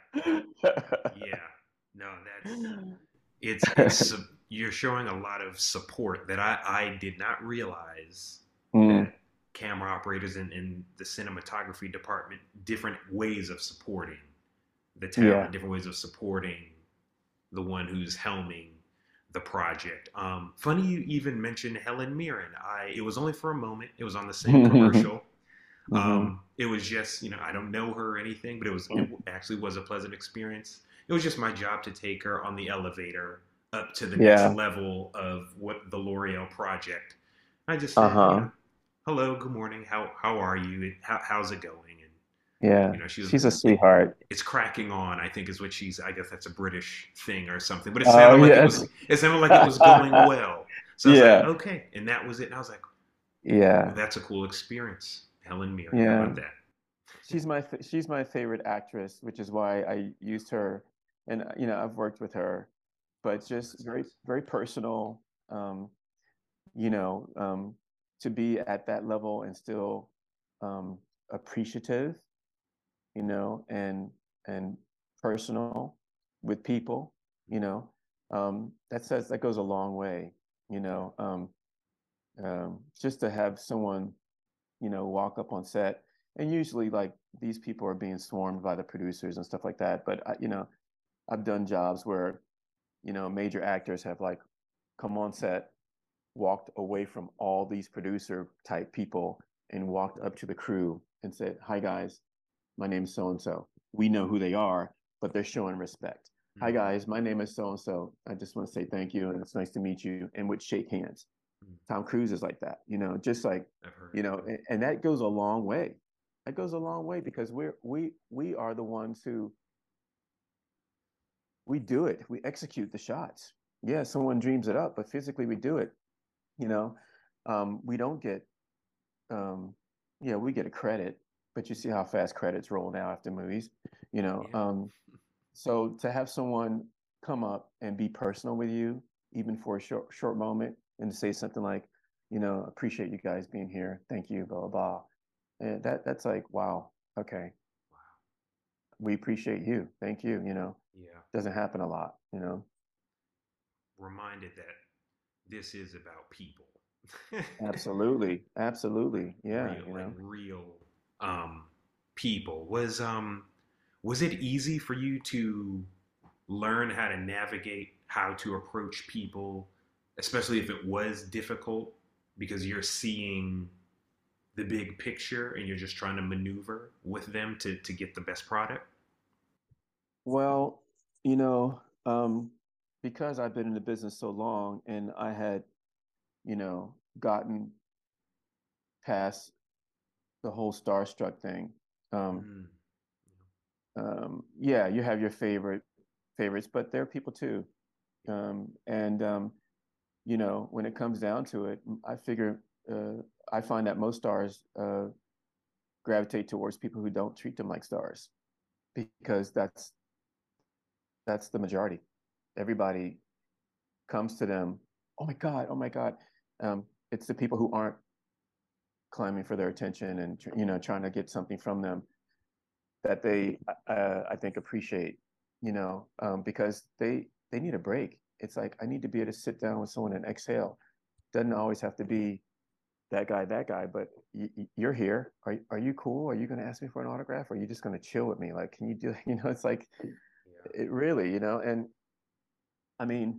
Yeah. No, that's it's it's you're showing a lot of support that I I did not realize Mm, that camera operators in, in the cinematography department different ways of supporting the yeah. talent, different ways of supporting the one who's helming the project. Um, funny you even mentioned Helen Mirren. I it was only for a moment. It was on the same commercial. Hmm. Um, it was just, you know, I don't know her or anything, but it was it actually was a pleasant experience. It was just my job to take her on the elevator up to the next Yeah. level of what the L'Oreal project. I just said, you know, Uh-huh. hello, good morning, how how are you? How, how's it going? And Yeah. you know, she was She's a it, sweetheart. it's cracking on. I think is what she's. I guess that's a British thing or something. But it Oh, sounded like it yes. was. It sounded like it was going well. So I was like, Yeah. okay, and that was it. And I was like, well, Yeah. that's a cool experience. Helen Mirren, how Yeah. about that? She's my fa- she's my favorite actress, which is why I used her. And you know, I've worked with her, but Oh, just that's very nice. very personal. Um, you know, um, to be at that level and still um, appreciative, you know, and and personal with people, you know, um, that says that goes a long way, you Yeah. know, um, um, just to have someone, you know, walk up on set, and usually like these people are being swarmed by the producers and stuff like that. But I, you know, I've done jobs where, you know, major actors have like come on set, walked away from all these producer type people and walked up to the crew and said, "Hi guys, my name is so and so." We know who they are, but they're showing respect. "Hi Mm-hmm. guys, my name is so and so. I just want to say thank you and it's nice to meet you," and would shake hands. Mm-hmm. Tom Cruise is like that, you know, just like, I've heard. you know, and, and that goes a long way. That goes a long way because we're we we are the ones who we do it. We execute the shots. Yeah, someone dreams it up, but physically we do it. You know, um, we don't get, um, yeah, we get a credit, but you see how fast credits roll now after movies. You know, Yeah. um, so to have someone come up and be personal with you, even for a short short moment, and to say something like, you know, appreciate you guys being here. Thank you, blah blah blah. And that that's like, wow, okay, Wow. we appreciate you. Thank you. You know, Yeah. doesn't happen a lot. You know, Reminded that this is about people. absolutely, like absolutely, yeah. real, You like know, real um, people. Was um was it easy for you to learn how to navigate how to approach people, especially if it was difficult because you're seeing the big picture and you're just trying to maneuver with them to, to get the best product? well, you know, um, because I've been in the business so long, and I had, you know, gotten past the whole starstruck thing. Um, Mm. um, yeah, you have your favorite favorites, but there are people too. Um, and um, you know, when it comes down to it, I figure uh, I find that most stars uh, gravitate towards people who don't treat them like stars because that's that's the majority. Everybody comes to them. Oh my God! Oh my God! Um, it's the people who aren't climbing for their attention and you know trying to get something from them that they uh, I think appreciate, you know, um, because they they need a break. It's like I need to be able to sit down with someone and exhale. Doesn't always have to be that guy, that guy, but y- you're here. Are are you cool? Are you going to ask me for an autograph? Or are you just going to chill with me? Like, can you do? You know, it's like Yeah. it really, you know. And I mean,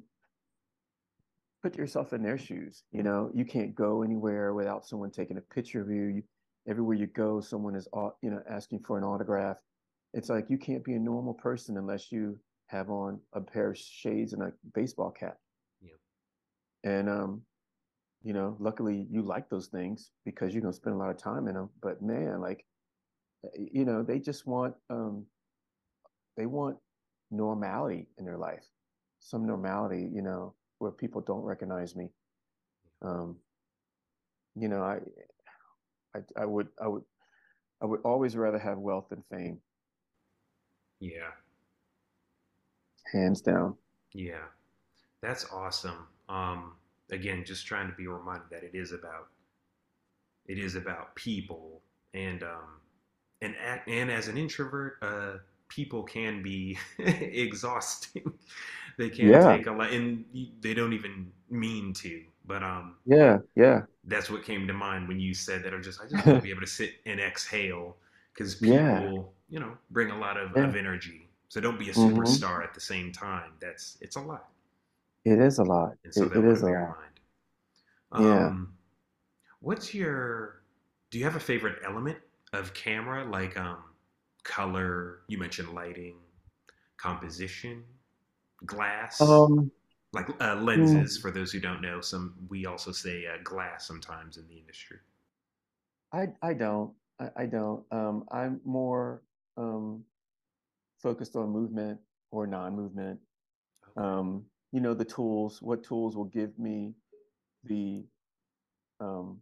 put yourself in their shoes. You know, you can't go anywhere without someone taking a picture of you. You everywhere you go, someone is you know asking for an autograph. It's like you can't be a normal person unless you have on a pair of shades and a baseball cap. Yeah. And um, you know, luckily you like those things because you're gonna spend a lot of time in them. But man, like, you know, they just want um they want normality in their life, some normality, you know, where people don't recognize me. Um, you know, I, I, I would, I would, I would always rather have wealth than fame, Yeah. hands down. Yeah. That's awesome. Um, again, just trying to be reminded that it is about it is about people and um, and and as an introvert, uh, people can be exhausting. They can Yeah, take a lot, and they don't even mean to. But um, yeah, yeah, that's what came to mind when you said that. I just I just want to be able to sit and exhale because yeah, people, you know, bring a lot of, yeah. of energy. So don't be a Hmm. superstar at the same time. That's it's a lot, It is a lot. and so It, that it I want is to a bear in lot. mind. Yeah. Um, what's your? Do you have a favorite element of camera, like um, color? You mentioned lighting, composition, glass, Um, like uh, lenses. hmm, For those who don't know, some we also say uh, glass sometimes in the industry. I, I don't, I, I don't. Um, I'm more um focused on movement or non-movement. Okay. Um, you know, the tools, what tools will give me the um,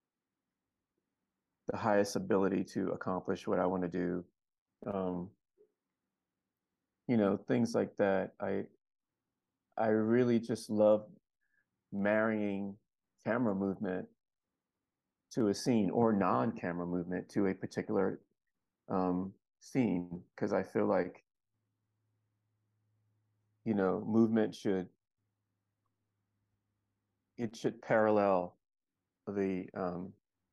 the highest ability to accomplish what I want to do. Um, you know, things like that. I I really just love marrying camera movement to a scene or non-camera movement to a particular um, scene because I feel like you know movement should it should parallel the um,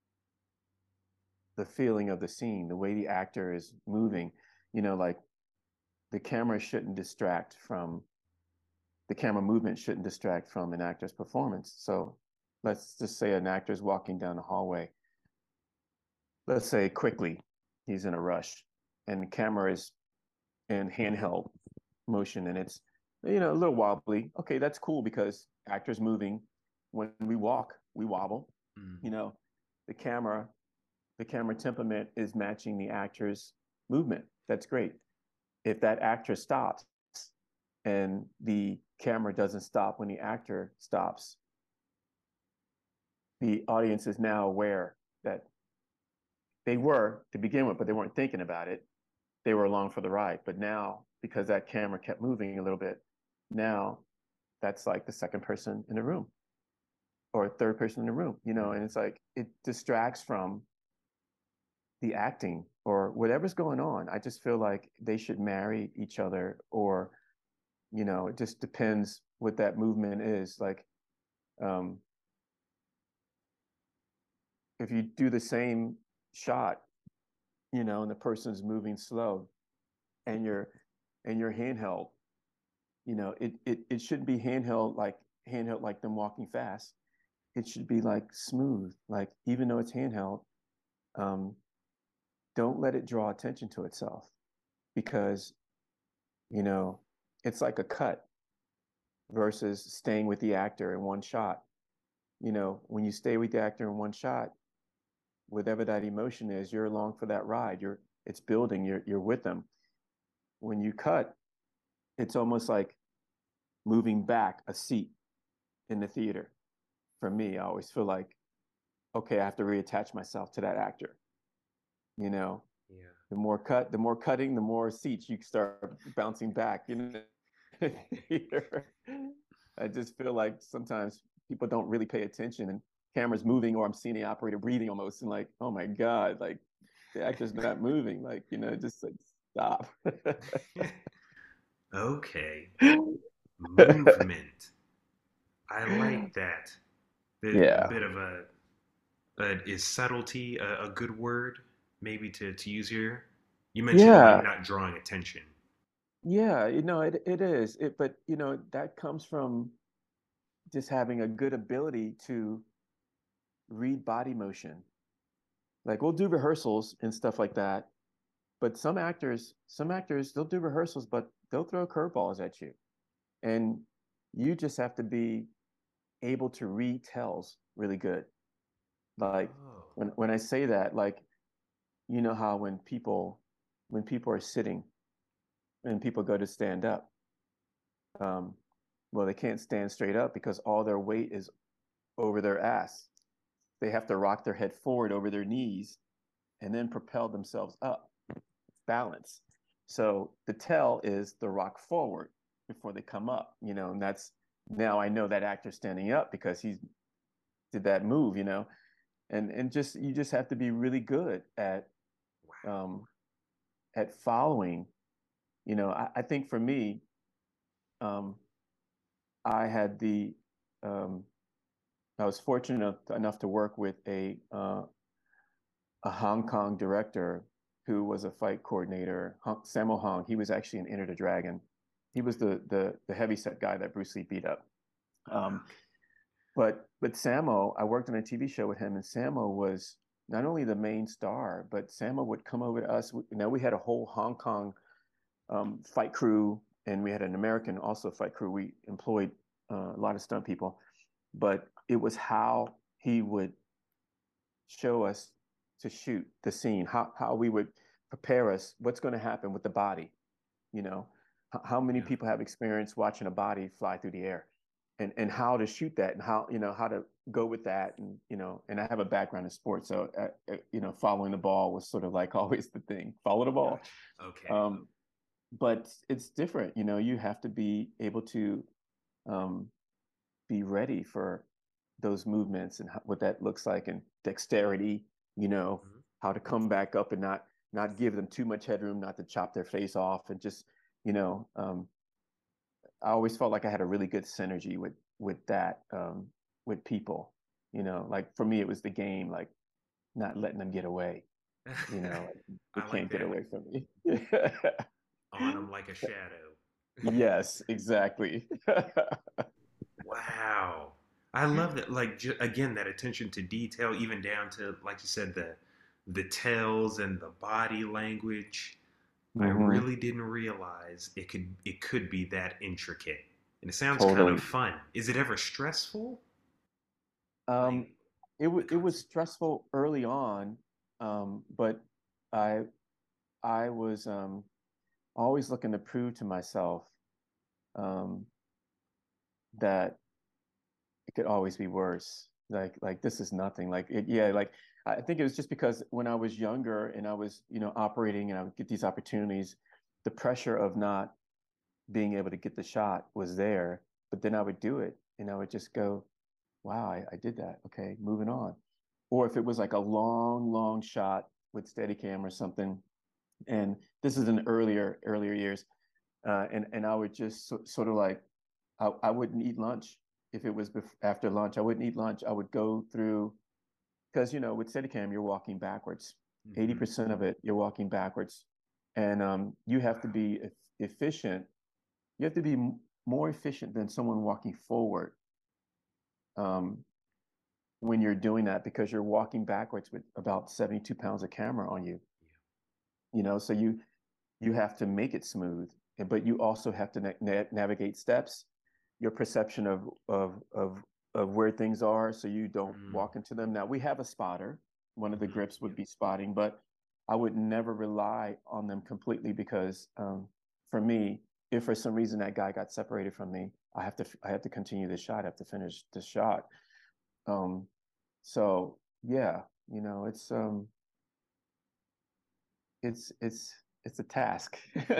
the feeling of the scene, the way the actor is moving. You know, like the camera shouldn't distract from the camera movement shouldn't distract from an actor's performance. So let's just say an actor is walking down the hallway. Let's say quickly, he's in a rush, and the camera is in handheld motion, and it's you know a little wobbly. Okay, that's cool because actors moving. When we walk, we wobble. Mm. You know, the camera, the camera temperament is matching the actor's movement. That's great. If that actor stops and the camera doesn't stop when the actor stops, the audience is now aware that they were to begin with, but they weren't thinking about it. They were along for the ride. But now, because that camera kept moving a little bit, now that's like the second person in the room or third person in the room, you know, and Mm. it's like it distracts from the acting or whatever's going on. I just feel like they should marry each other or, you know, it just depends what that movement is. Like, um, if you do the same shot, you know, and the person's moving slow and you're and you're handheld, you know, it it it shouldn't be handheld like handheld like them walking fast. It should be like smooth, like even though it's handheld, um, don't let it draw attention to itself because you know it's like a cut versus staying with the actor in one shot. You know, when you stay with the actor in one shot, whatever that emotion is, you're along for that ride. You're it's building. You're you're with them. When you cut, it's almost like moving back a seat in the theater. For me, I always feel like, okay, I have to reattach myself to that actor. You know, Yeah. the more cut, the more cutting, the more seats you start bouncing back. You know, I just feel like sometimes people don't really pay attention and cameras moving or I'm seeing the operator breathing almost and like, oh my God, like the actor's not moving. Like, you know, just like stop. Okay. Movement. I like that. The, a Yeah. bit of a, a is subtlety a, a good word maybe to, to use here? You mentioned like Yeah. not drawing attention. Yeah. You know, it, it is. It, but, you know, that comes from just having a good ability to read body motion. Like we'll do rehearsals and stuff like that. But some actors, some actors, they'll do rehearsals, but they'll throw curveballs at you. And you just have to be able to read tells. really good. Like Oh, when when I say that, like you know how when people when people are sitting and people go to stand up, um, well, they can't stand straight up because all their weight is over their ass. They have to rock their head forward over their knees and then propel themselves up, balance. So the tell is the rock forward before they come up, you know, and that's now I know that actor standing up because he did that move, you know, and and just you just have to be really good at wow. um, at following. You know, I, I think for me, um, I had the um, I was fortunate enough to work with a uh, a Hong Kong director who was a fight coordinator, Sammo Hung. He was actually in Enter the Dragon. He was the the the heavyset guy that Bruce Lee beat up. Um, Okay. but but Sammo, I worked on a T V show with him, and Sammo was not only the main star, but Sammo would come over to us. You know, we had a whole Hong Kong um, fight crew, and we had an American also fight crew. We employed uh, a lot of stunt people, but it was how he would show us to shoot the scene, how how we would prepare us, what's going to happen with the body, you know, how many Yeah. people have experience watching a body fly through the air, and and how to shoot that, and how you know how to go with that, and you know, and I have a background in sports, so uh, uh, you know, following the ball was sort of like always the thing, follow the ball. Gotcha. Okay. Um, but it's different, you know, you have to be able to um, be ready for those movements and how, what that looks like, and dexterity, you know, Mhm. how to come back up and not not give them too much headroom, not to chop their face off, and just you know, um, I always felt like I had a really good synergy with with that um, with people. You know, like for me, it was the game, like not letting them get away. You know, like, they I like can't get that. away from me. On them like a shadow. Yes, exactly. Wow. I love that. Like, ju- again, that attention to detail, even down to, like you said, the the tells and the body language. I Hmm. really didn't realize it could it could be that intricate. And it sounds kind of Totally. fun. Is it ever stressful? Um, Like it the w- it was concept. stressful early on, um, but I I was um, always looking to prove to myself um, that it could always be worse. Like like this is nothing. Like it, yeah, like I think it was just because when I was younger and I was you know operating and I would get these opportunities, the pressure of not being able to get the shot was there. But then I would do it and I would just go, wow, I, I did that. Okay, moving on. Or if it was like a long, long shot with Steadicam or something, and this is in earlier earlier years, uh, and and I would just so, sort of like I, I wouldn't eat lunch if it was bef- after lunch. I wouldn't eat lunch. I would go through because you know with Steadicam you're walking backwards. Eighty Hmm. percent of it you're walking backwards, and um, you have to Wow. be e- efficient. You have to be m- more efficient than someone walking forward. Um, when you're doing that because you're walking backwards with about seventy-two pounds of camera on you, you know, so you you have to make it smooth, but you also have to na- na- navigate steps, your perception of of of of where things are so you Yeah. don't Mm. walk into them. Now we have a spotter, one of the Hmm. grips would Yep. be spotting, but I would never rely on them completely because um, for me, if for some reason that guy got separated from me, I have to I have to continue the shot, I have to finish the shot. Um, so yeah, you know, it's um it's it's it's a task.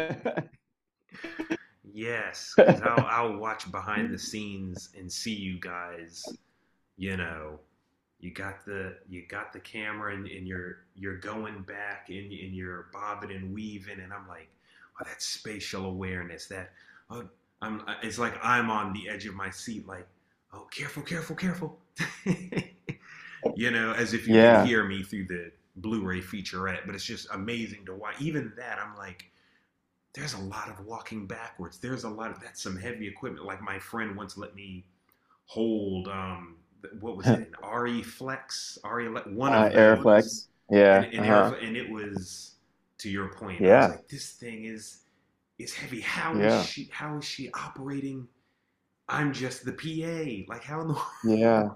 Yes, because I'll I'll watch behind the scenes and see you guys. You know, you got the you got the camera and, and you're you're going back and, and you're bobbing and weaving, and I'm like, oh, that spatial awareness. That oh, I'm. It's like I'm on the edge of my seat, like, oh, careful, careful, careful. You know, as if you could Yeah, hear me through the Blu-ray featurette. But it's just amazing to watch. Even that, I'm like, there's a lot of walking backwards. There's a lot of that's some heavy equipment. Like my friend once let me hold um what was it, uh, an R E Flex, R E one of those, Airflex. and Yeah, an air uh-huh. and it was to your point. I was Yeah, like, this thing is is heavy. How is yeah, she? How is she operating? I'm just the P A. Like how in the yeah.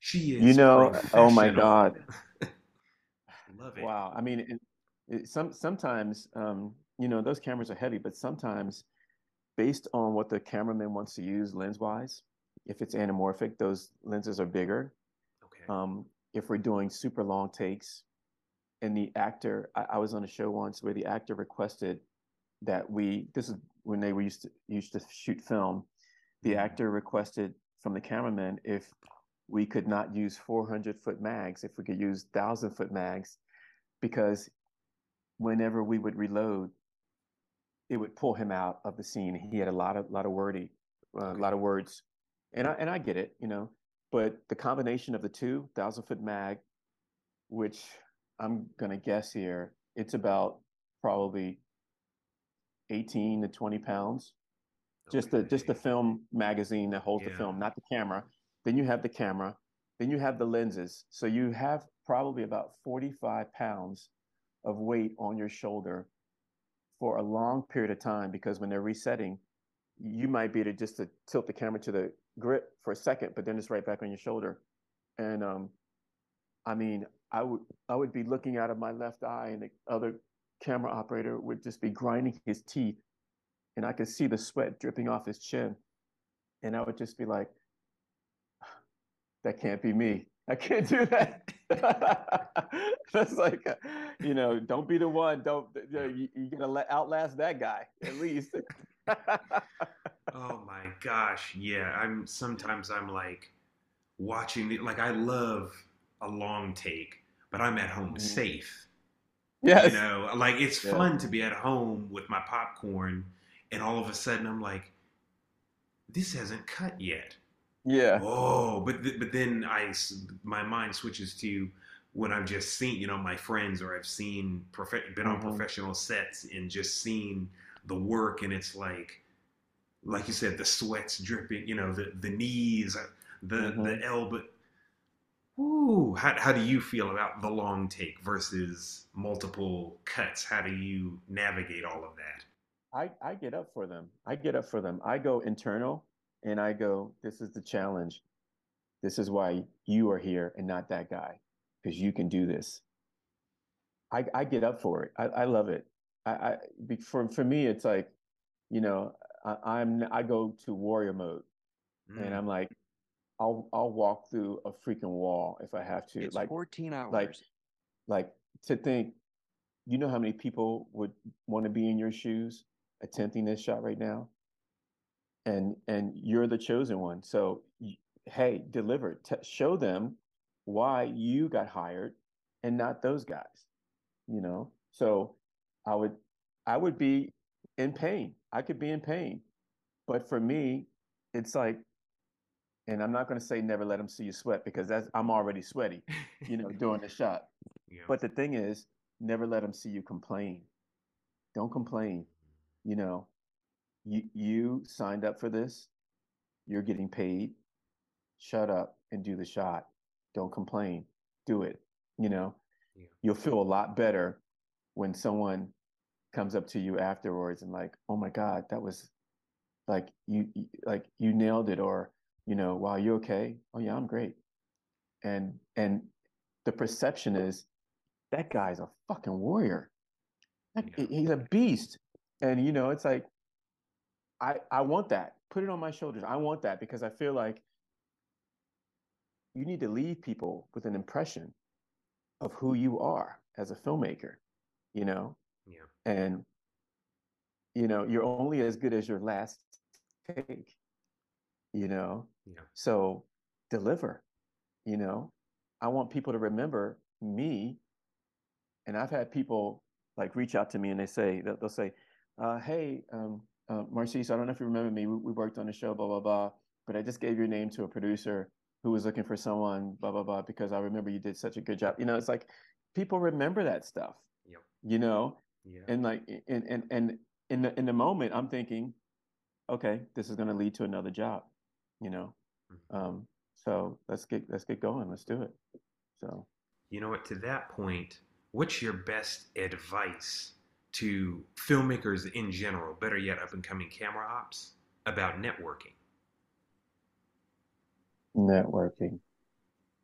She You is know, oh my professional. God. Love it. Wow. I mean, it, it, some sometimes, um, you know, those cameras are heavy, but sometimes based on what the cameraman wants to use lens-wise, if it's anamorphic, those lenses are bigger. Okay. Um, if we're doing super long takes, and the actor, I, I was on a show once where the actor requested that we, this is when they were used to used to shoot film, the Mm. actor requested from the cameraman if we could not use four hundred foot mags, if we could use one thousand foot mags, because whenever we would reload, it would pull him out of the scene. He had a lot of lot of wordy, uh, a lot Okay. of words, and I and I get it, you know. But the combination of the two thousand foot mag, which I'm gonna guess here, it's about probably eighteen to twenty pounds. Just the just the Okay. film magazine that holds the Yeah. film, not the camera. Then you have the camera. Then you have the lenses. So you have probably about forty-five pounds of weight on your shoulder for a long period of time, because when they're resetting, you might be able to just to tilt the camera to the grip for a second, but then it's right back on your shoulder. And um, I mean, I would I would be looking out of my left eye, and the other camera operator would just be grinding his teeth, and I could see the sweat dripping off his chin, and I would just be like, "That can't be me. I can't do that." That's like, uh, you know, don't be the one. Don't you, know, Yeah. you, you gotta let, outlast that guy at least. Oh my gosh. Yeah. I'm sometimes I'm like watching the, like I love a long take, but I'm at home Mhm. safe. You Yes. know, like it's Yeah. fun to be at home with my popcorn and all of a sudden I'm like, this hasn't cut yet. Yeah. Oh, but th- but then I my mind switches to when I've just seen, you know, my friends, or I've seen prof- been on Hmm. professional sets and just seen the work, and it's like like you said, the sweat's dripping, you know, the the knees, uh, the the Hmm. elbow. Ooh, how how do you feel about the long take versus multiple cuts? How do you navigate all of that? I, I get up for them. I get up for them. I go internal and I go, this is the challenge. This is why you are here and not that guy, because you can do this. I, I get up for it. I, I love it. I, I for for me, it's like, you know, I, I'm I go to warrior mode, and Mm, I'm like, I'll I'll walk through a freaking wall if I have to. It's Like fourteen like hours. like to think, you know how many people would want to be in your shoes attempting this shot right now? And and you're the chosen one. So hey, deliver. T- show them why you got hired and not those guys. You know. So I would I would be in pain. I could be in pain, but for me, it's like, and I'm not going to say never let them see you sweat, because that's I'm already sweaty, you know, doing the shot. yeah, But the thing is, never let them see you complain. Don't complain. You know, you you signed up for this. You're getting paid. Shut up and do the shot. Don't complain. Do it. You know, yeah, you'll feel a lot better when someone comes up to you afterwards and like, oh my God, that was like you, like you nailed it, or you know, wow, you okay? Oh yeah, I'm great. And and the perception is that guy's a fucking warrior. That, yeah, he's a beast. And you know, it's like I I want that. Put it on my shoulders. I want that, because I feel like you need to leave people with an impression of who you are as a filmmaker, you know? yeah, And, you know, you're only as good as your last take, you know? yeah. So deliver, you know? I want people to remember me. And I've had people like reach out to me and they say, they'll, they'll say, uh, hey, um, uh, Marcise, I don't know if you remember me. We, we worked on the show, blah, blah, blah. But I just gave your name to a producer who was looking for someone, blah, blah, blah, because I remember you did such a good job. You know, it's like people remember that stuff, Yep. you know? Yeah. And like, and, and, and in the, in the moment, I'm thinking, okay, this is going to lead to another job, you know? Mhm. Um, so let's get, let's get going. Let's do it. So. You know what? To that point, what's your best advice to filmmakers in general, better yet, up and coming camera ops, about networking? Networking.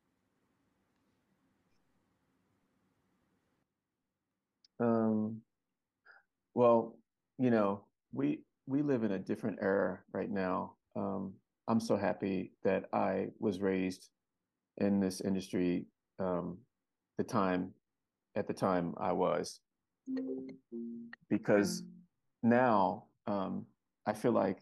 Um, well, you know, we we live in a different era right now. Um, I'm so happy that I was raised in this industry, um, the time at the time I was, because now um, I feel like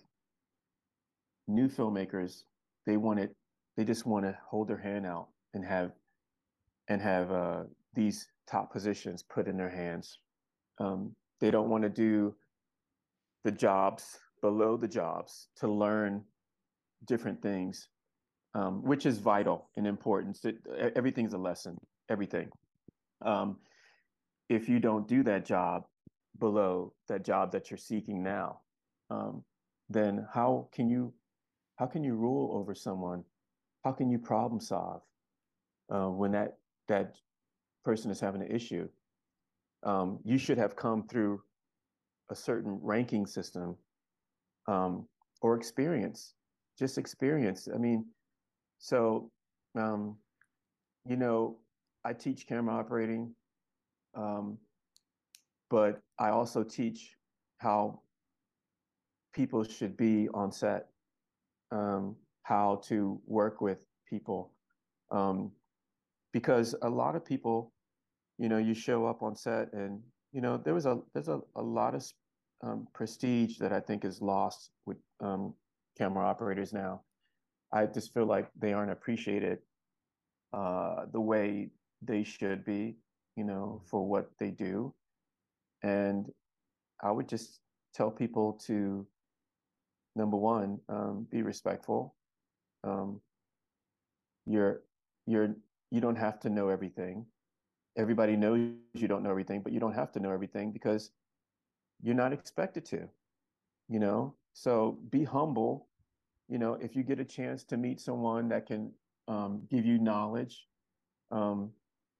new filmmakers, they want it, they just want to hold their hand out and have and have uh, these top positions put in their hands. Um, they don't want to do the jobs below the jobs to learn different things, um, which is vital and important. So everything's a lesson, everything. Um, if you don't do that job below that job that you're seeking now, um, then how can you how can you rule over someone? How can you problem solve uh, when that that person is having an issue? Um, you should have come through a certain ranking system, um, or experience, just experience. I mean, so um, you know, I teach camera operating, um, but I also teach how people should be on set, um, how to work with people, um, because a lot of people, you know, you show up on set and you know there was a there's a, a lot of um, prestige that I think is lost with um, camera operators now. I just feel like they aren't appreciated uh, the way they should be, you know, for what they do. And I would just tell people to, number one, um, be respectful. Um, you're you're you don't have to know everything. Everybody knows you don't know everything, but you don't have to know everything because you're not expected to, you know? So be humble. You know, if you get a chance to meet someone that can um, give you knowledge, um,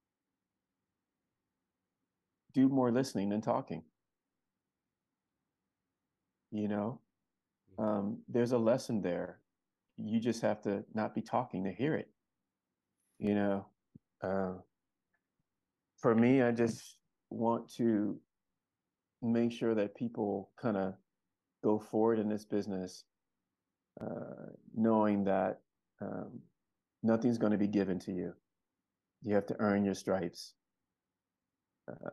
do more listening than talking, you know? Um, there's a lesson there. You just have to not be talking to hear it, you know? Uh, for me, I just want to make sure that people kind of go forward in this business, uh, knowing that um, nothing's going to be given to you. You have to earn your stripes. Uh,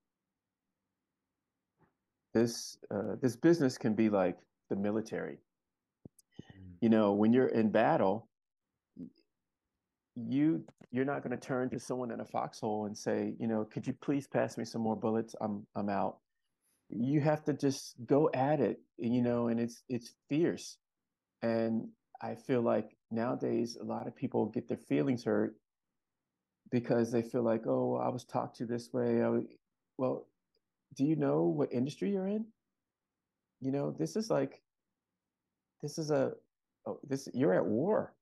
this uh, this business can be like the military. Mm. You know, when you're in battle, you you're not going to turn to someone in a foxhole and say, you know, could you please pass me some more bullets? I'm I'm out. You have to just go at it, you know, and it's it's fierce. And I feel like nowadays a lot of people get their feelings hurt because they feel like, oh, I was talked to this way. I, well, do you know what industry you're in? You know, this is like this is a oh, this you're at war.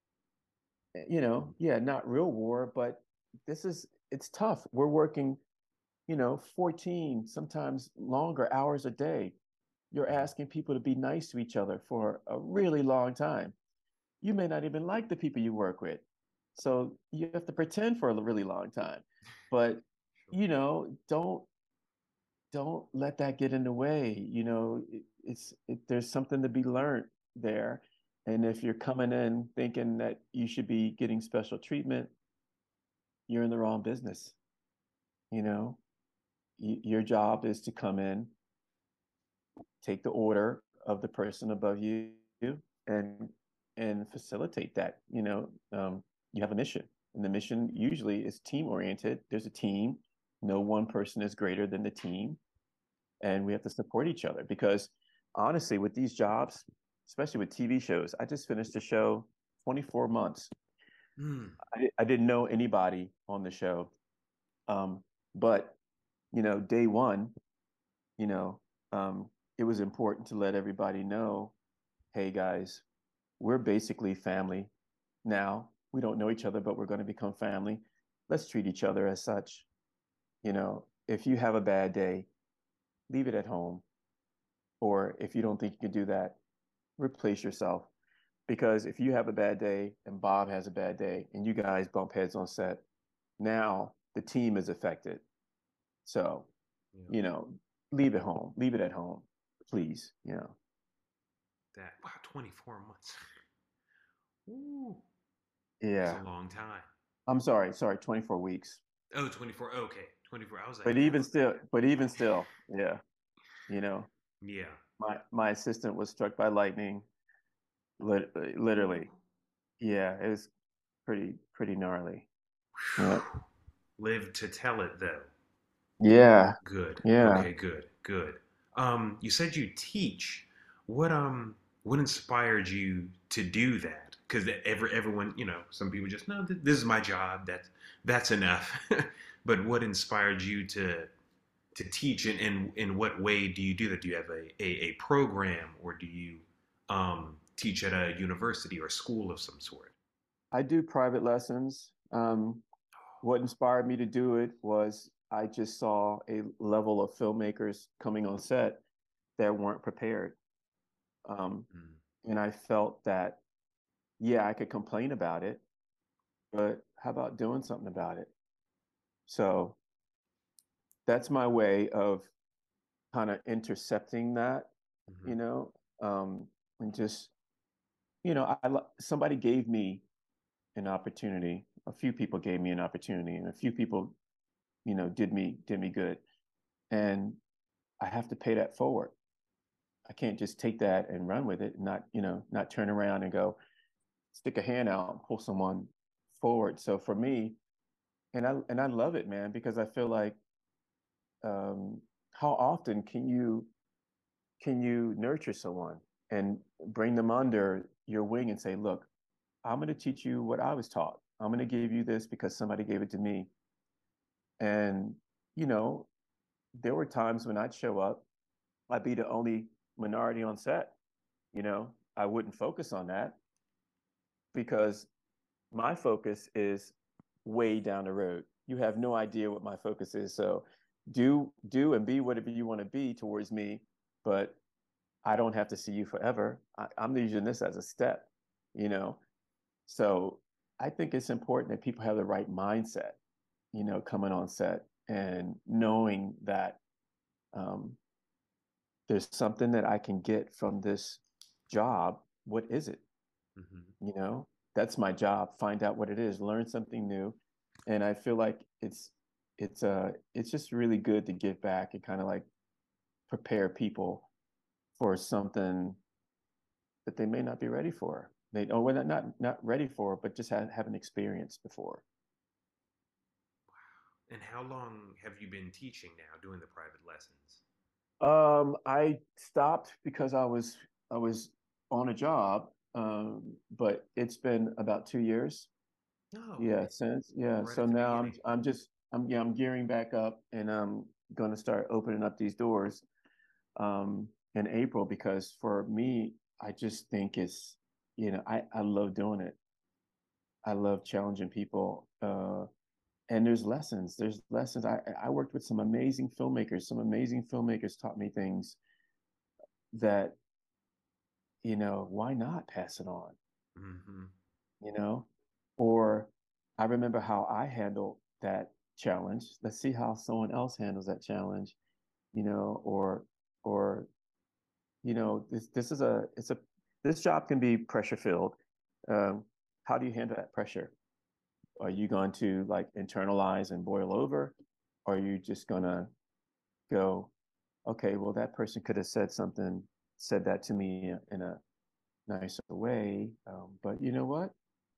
You know, yeah, not real war, but this is it's tough. We're working, you know, fourteen, sometimes longer hours a day. You're asking people to be nice to each other for a really long time. You may not even like the people you work with. So you have to pretend for a really long time. But, Sure. you know, don't don't let that get in the way. You know, it, it's it, there's something to be learned there. And if you're coming in thinking that you should be getting special treatment, you're in the wrong business. You know, y- your job is to come in, take the order of the person above you, and and facilitate that. You know, um, you have a mission, and the mission usually is team oriented. There's a team. No one person is greater than the team, and we have to support each other because honestly, with these jobs, especially with T V shows, I just finished a show twenty-four months. Mm. I, I didn't know anybody on the show, um, but you know, day one, you know, um, it was important to let everybody know, hey guys, we're basically family now. We don't know each other, but we're going to become family. Let's treat each other as such. You know, if you have a bad day, leave it at home. Or if you don't think you can do that, replace yourself. Because if you have a bad day and Bob has a bad day and you guys bump heads on set, now the team is affected. So Yeah. you know, leave it home, leave it at home, please. You know. That wow, twenty-four months. Ooh, that's a Yeah. long time. I'm sorry, sorry, twenty-four weeks. Oh, twenty-four. Okay, twenty-four. I was But like, even that's still, but even still, yeah, you know, yeah. my my assistant was struck by lightning, lit Ooh. literally. Yeah, it was pretty pretty gnarly. Yeah. Live to tell it though. Yeah. Good. Yeah. Okay, good. Good. Um, you said you teach. What um what inspired you to do that? Because every everyone, you know, some people just no, th- this is my job. That that's enough. But what inspired you to to teach, and in, in what way do you do that? Do you have a, a, a program, or do you um, teach at a university or school of some sort? I do private lessons. Um, what inspired me to do it was I just saw a level of filmmakers coming on set that weren't prepared. Um, Mm, and I felt that, yeah, I could complain about it, but how about doing something about it? So that's my way of kind of intercepting that, mm-hmm, you know, um, and just, you know, I, somebody gave me an opportunity. A few people gave me an opportunity, and a few people, you know, did me did me good, and I have to pay that forward. I can't just take that and run with it, and not, you know, not turn around and go stick a hand out and pull someone forward. So for me, and I and I love it, man, because I feel like um, how often can you can you nurture someone and bring them under your wing and say, look, I'm going to teach you what I was taught. I'm going to give you this because somebody gave it to me. And, you know, there were times when I'd show up, I'd be the only minority on set. You know, I wouldn't focus on that because my focus is way down the road. You have no idea what my focus is. So do do and be whatever you want to be towards me, but I don't have to see you forever. I, I'm using this as a step, you know. So I think it's important that people have the right mindset, you know, coming on set and knowing that um, there's something that I can get from this job. What is it? mm-hmm. You know, that's my job. Find out what it is, learn something new, and I feel like it's it's uh it's just really good to give back and kind of like prepare people for something that they may not be ready for. They oh well not not ready for, but just have, haven't experienced before. And how long have you been teaching now, doing the private lessons? Um, I stopped because I was I was on a job, um, but it's been about two years. Oh, Yeah, okay. since yeah. Right So at the now I'm beginning. I'm just I'm yeah I'm gearing back up and I'm gonna start opening up these doors um in April because for me I just think it's you know I I love doing it. I love challenging people. Uh, and there's lessons. There's lessons. I I worked with some amazing filmmakers. Some amazing filmmakers taught me things that you know, why not pass it on? Mm-hmm. You know, or I remember how I handled that challenge. Let's see how someone else handles that challenge, you know, or or you know, this this is a it's a this job can be pressure filled. Um, how do you handle that pressure? Are you going to like internalize and boil over? Or are you just gonna go, okay, well, that person could have said something, said that to me in a nicer way. Um, but you know what?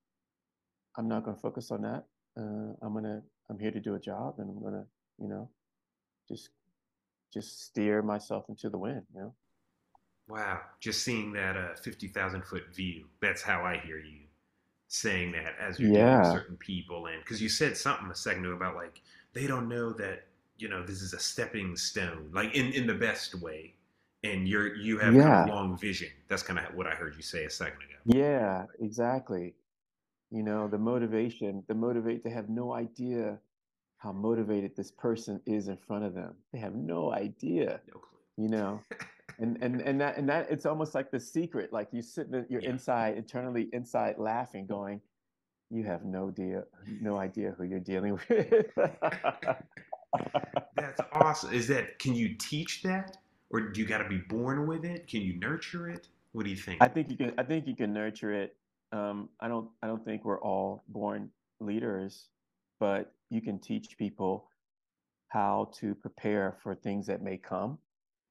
I'm not going to focus on that. Uh, I'm gonna I'm here to do a job, and I'm gonna you know just just steer myself into the wind. You know. Wow. Just seeing that uh, fifty thousand foot view. That's how I hear you saying that as you're dealing with Yeah. certain people. And because you said something a second ago about like, they don't know that, you know, this is a stepping stone, like in, in the best way. And you're, you have kind of Yeah. long vision. That's kind of what I heard you say a second ago. Yeah. Exactly. You know, the motivation, the motivate. They have no idea how motivated this person is in front of them. They have no idea. No clue. You know, and and and that and that it's almost like the secret. Like you sit, you're Yeah. inside, internally inside, laughing, going, "You have no idea, no idea who you're dealing with." That's awesome. Is that, can you teach that? Or do you got to be born with it? Can you nurture it? What do you think? I think you can I think you can nurture it. Um, I don't I don't think we're all born leaders, but you can teach people how to prepare for things that may come.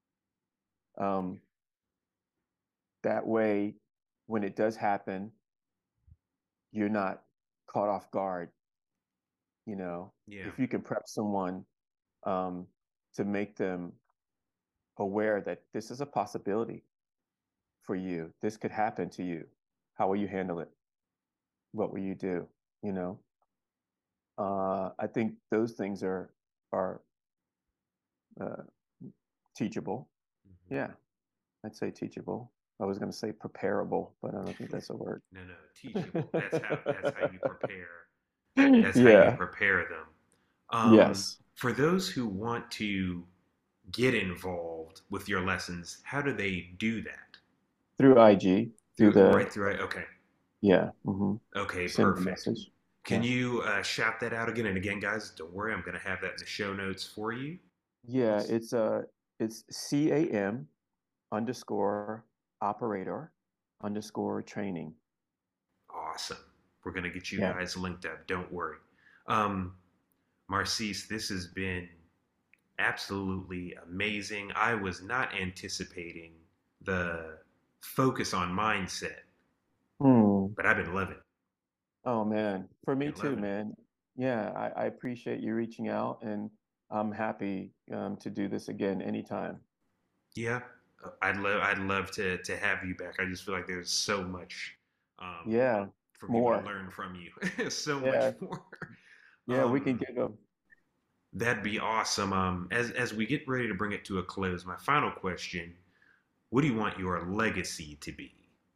Um, that way, when it does happen, you're not caught off guard. You know, Yeah. if you can prep someone um, to make them aware that this is a possibility for you, this could happen to you. How will you handle it? What will you do? You know, uh, I think those things are are uh, teachable. Hmm. Yeah, I'd say teachable. I was going to say preparable, but I don't think that's a word. No, no, teachable. That's how that's how you prepare. That's how you Yeah. prepare them. Um, Yes. for those who want to get involved with your lessons, how do they do that? Through I G, through Through the right through it. Okay. yeah. hmm Okay, Send a perfect. message. Can Yeah. you uh, shout that out again? And again, guys, don't worry, I'm going to have that in the show notes for you. Yeah. What's It's uh it's C A M underscore operator underscore training. awesome? We're going to get you Yeah. guys linked up. Don't worry. Um, Marcise, this has been absolutely amazing. I was not anticipating the focus on mindset, Hmm. but I've been loving, Oh man, for me been too, loving it. man. Yeah, I, I appreciate you reaching out, and I'm happy um, to do this again anytime. Yeah, I'd love I'd love to to have you back. I just feel like there's so much um, Yeah, for people to more. learn from you. So much Yeah, more. yeah, we can Um, give them. that'd be awesome. Um, as as we get ready to bring it to a close, my final question: what do you want your legacy to be?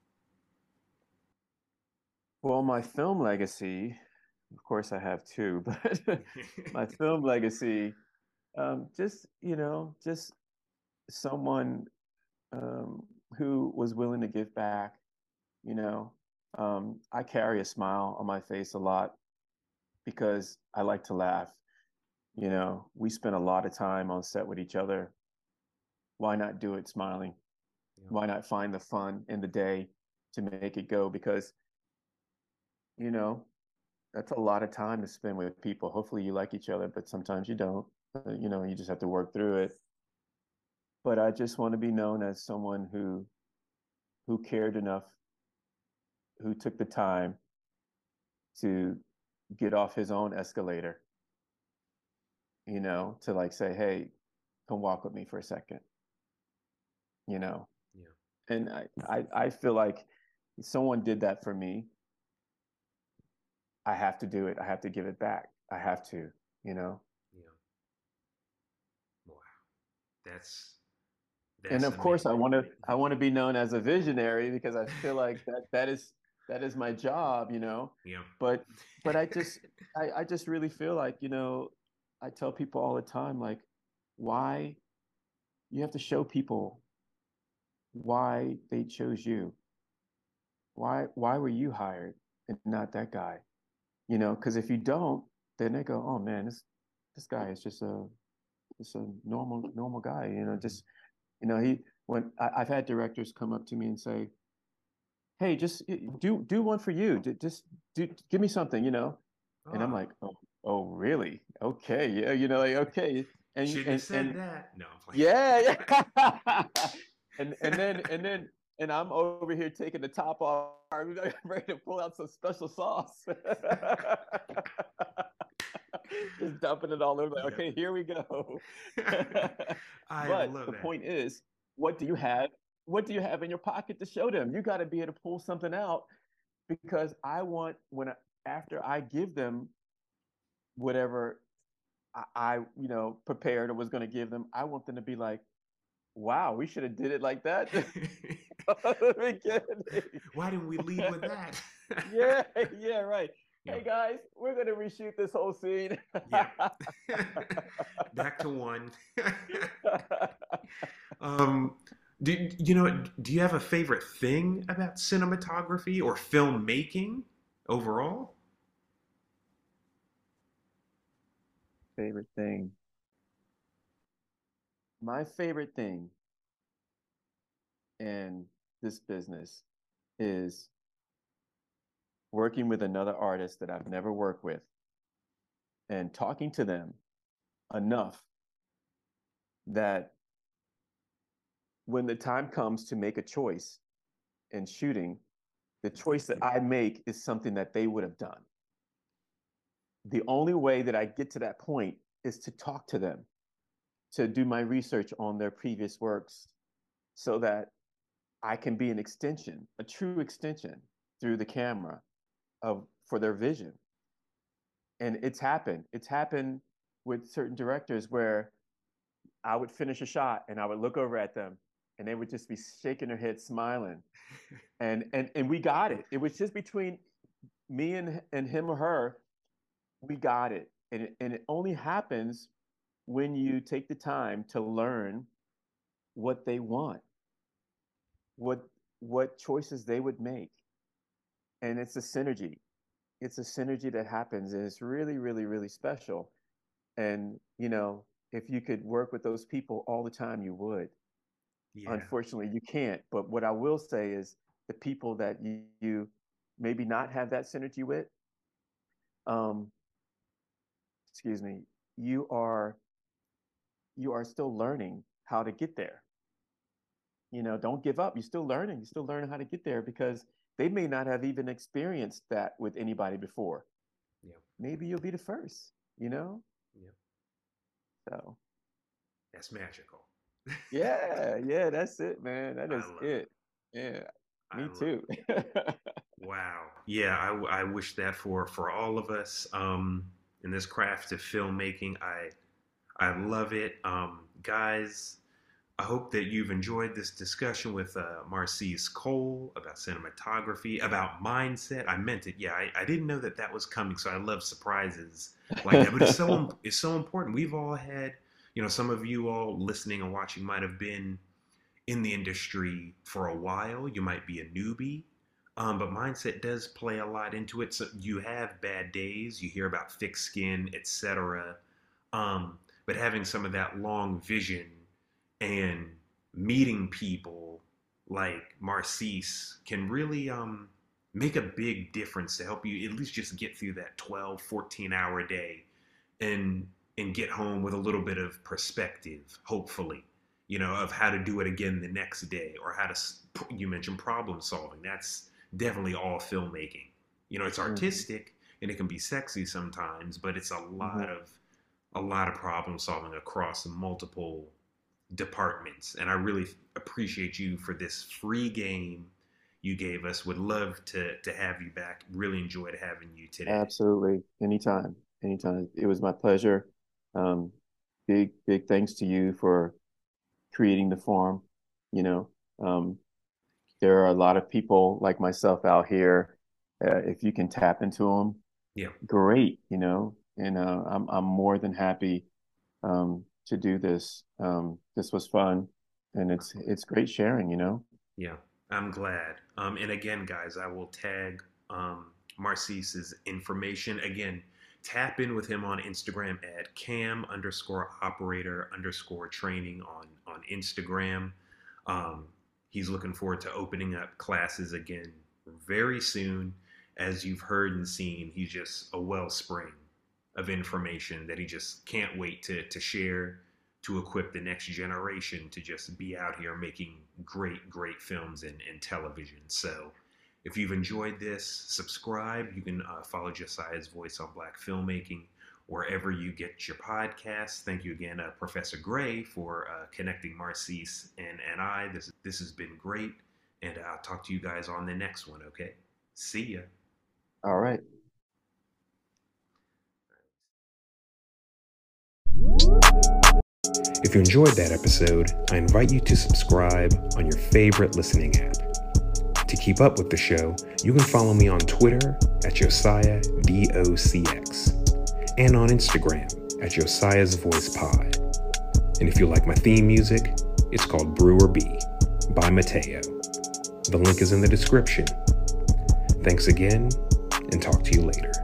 Well, my film legacy, of course, I have two, but my film legacy, um, just you know, just someone um, who was willing to give back. You know, um, I carry a smile on my face a lot because I like to laugh. You know, we spend a lot of time on set with each other. Why not do it smiling? Yeah, Why not find the fun in the day to make it go? Because, you know, that's a lot of time to spend with people. Hopefully you like each other, but sometimes you don't. Uh, you know, you just have to work through it. But I just want to be known as someone who who cared enough, who took the time to get off his own escalator, you know, to like say, hey, come walk with me for a second, you know. yeah, And I, I, I feel like someone did that for me. I have to do it. I have to give it back. I have to, you know. yeah. Wow, that's And that's of course, I amazing. want to I want to be known as a visionary because I feel like that that is that is my job, you know. Yeah. But but I just I, I just really feel like, you know, I tell people all the time, like, why you have to show people why they chose you. Why why were you hired and not that guy? You know, because if you don't, then they go, oh man, this this guy is just a just a normal normal guy. You know, Mhm. just you know he when I, I've had directors come up to me and say, hey, just do do one for you. Just do give me something, you know. And I'm Ah, like, oh oh really? Okay, yeah, you know, like okay, and shouldn't have and said and that. No, I'm yeah, playing. yeah. and and then and then and I'm over here taking the top off, ready to pull out some special sauce. Just dumping it all over. Like, Yeah. okay, here we go. I But love the that. point is, what do you have? What do you have in your pocket to show them? You got to be able to pull something out because I want when I, after I give them whatever I, I you know prepared or was going to give them, I want them to be like, wow, we should have did it like that from the beginning. Why didn't we lead with that? Yeah, yeah, right. Yeah. Hey guys, we're gonna reshoot this whole scene. Yeah. Back to one. um, do you know? Do you have a favorite thing about cinematography or filmmaking overall? Favorite thing. my favorite thing in this business is working with another artist that I've never worked with and talking to them enough that when the time comes to make a choice in shooting, the choice that I make is something that they would have done. The only way that I get to that point is to talk to them, to do my research on their previous works so that I can be an extension, a true extension through the camera of for their vision. And it's happened. It's happened with certain directors where I would finish a shot and I would look over at them and they would just be shaking their head, smiling. And and and we got it. It was just between me and, and him or her, we got it. And it, and it only happens when you take the time to learn what they want, what what choices they would make. And it's a synergy. It's a synergy that happens, and it's really, really, really special. And you know, if you could work with those people all the time, you would. Yeah. Unfortunately, you can't. But what I will say is the people that you, you maybe not have that synergy with, um, excuse me, you are you are still learning how to get there. You know, don't give up. You're still learning. You're still learning how to get there because they may not have even experienced that with anybody before. Yeah. Maybe you'll be the first, you know? Yeah. So that's magical. yeah, yeah, that's it, man. That is it. it. Yeah, me too. Wow. Yeah, I, I wish that for for all of us um, in this craft of filmmaking. I I love it, um, guys. I hope that you've enjoyed this discussion with uh, Marcise Cole about cinematography, about mindset. I meant it. Yeah, I, I didn't know that that was coming, so I love surprises like that. But it's so it's so important. We've all had, you know, some of you all listening and watching might have been in the industry for a while. You might be a newbie, um, but mindset does play a lot into it. So you have bad days. You hear about thick skin, et cetera. Um, but having some of that long vision and meeting people like Marcise can really um, make a big difference to help you at least just get through that twelve, fourteen hour day and and get home with a little bit of perspective, hopefully, you know, of how to do it again the next day, or how to, you mentioned problem solving. That's definitely all filmmaking. You know, it's artistic mm-hmm. and it can be sexy sometimes, but it's a lot mm-hmm. of a lot of problem solving across multiple departments. And I really appreciate you for this free game you gave us. Would love to to have you back. Really enjoyed having you today. Absolutely. Anytime. Anytime. It was my pleasure. Um, big, big thanks to you for creating the forum. You know, um, there are a lot of people like myself out here. Uh, if you can tap into them, yeah, great. You know, and uh, I'm I'm more than happy um, to do this. Um, this was fun, and it's it's great sharing. You know. Yeah, I'm glad. Um, and again, guys, I will tag um, Marcise's information again. Tap in with him on Instagram at cam underscore operator underscore training on, on Instagram. Um, he's looking forward to opening up classes again very soon. As you've heard and seen, he's just a wellspring of information that he just can't wait to, to share, to equip the next generation to just be out here making great, great films and, and television. So if you've enjoyed this, subscribe. You can uh, follow Josiah's Voice on Black Filmmaking wherever you get your podcasts. Thank you again, uh, Professor Gray, for uh, connecting Marcise and, and I. This, this has been great, and I'll talk to you guys on the next one, okay? See ya. All right. If you enjoyed that episode, I invite you to subscribe on your favorite listening app. To keep up with the show, you can follow me on Twitter at Josiah V O C X and on Instagram at Josiah's Voice Pod. And if you like my theme music, it's called Brewer B by Mateo. The link is in the description. Thanks again, and talk to you later.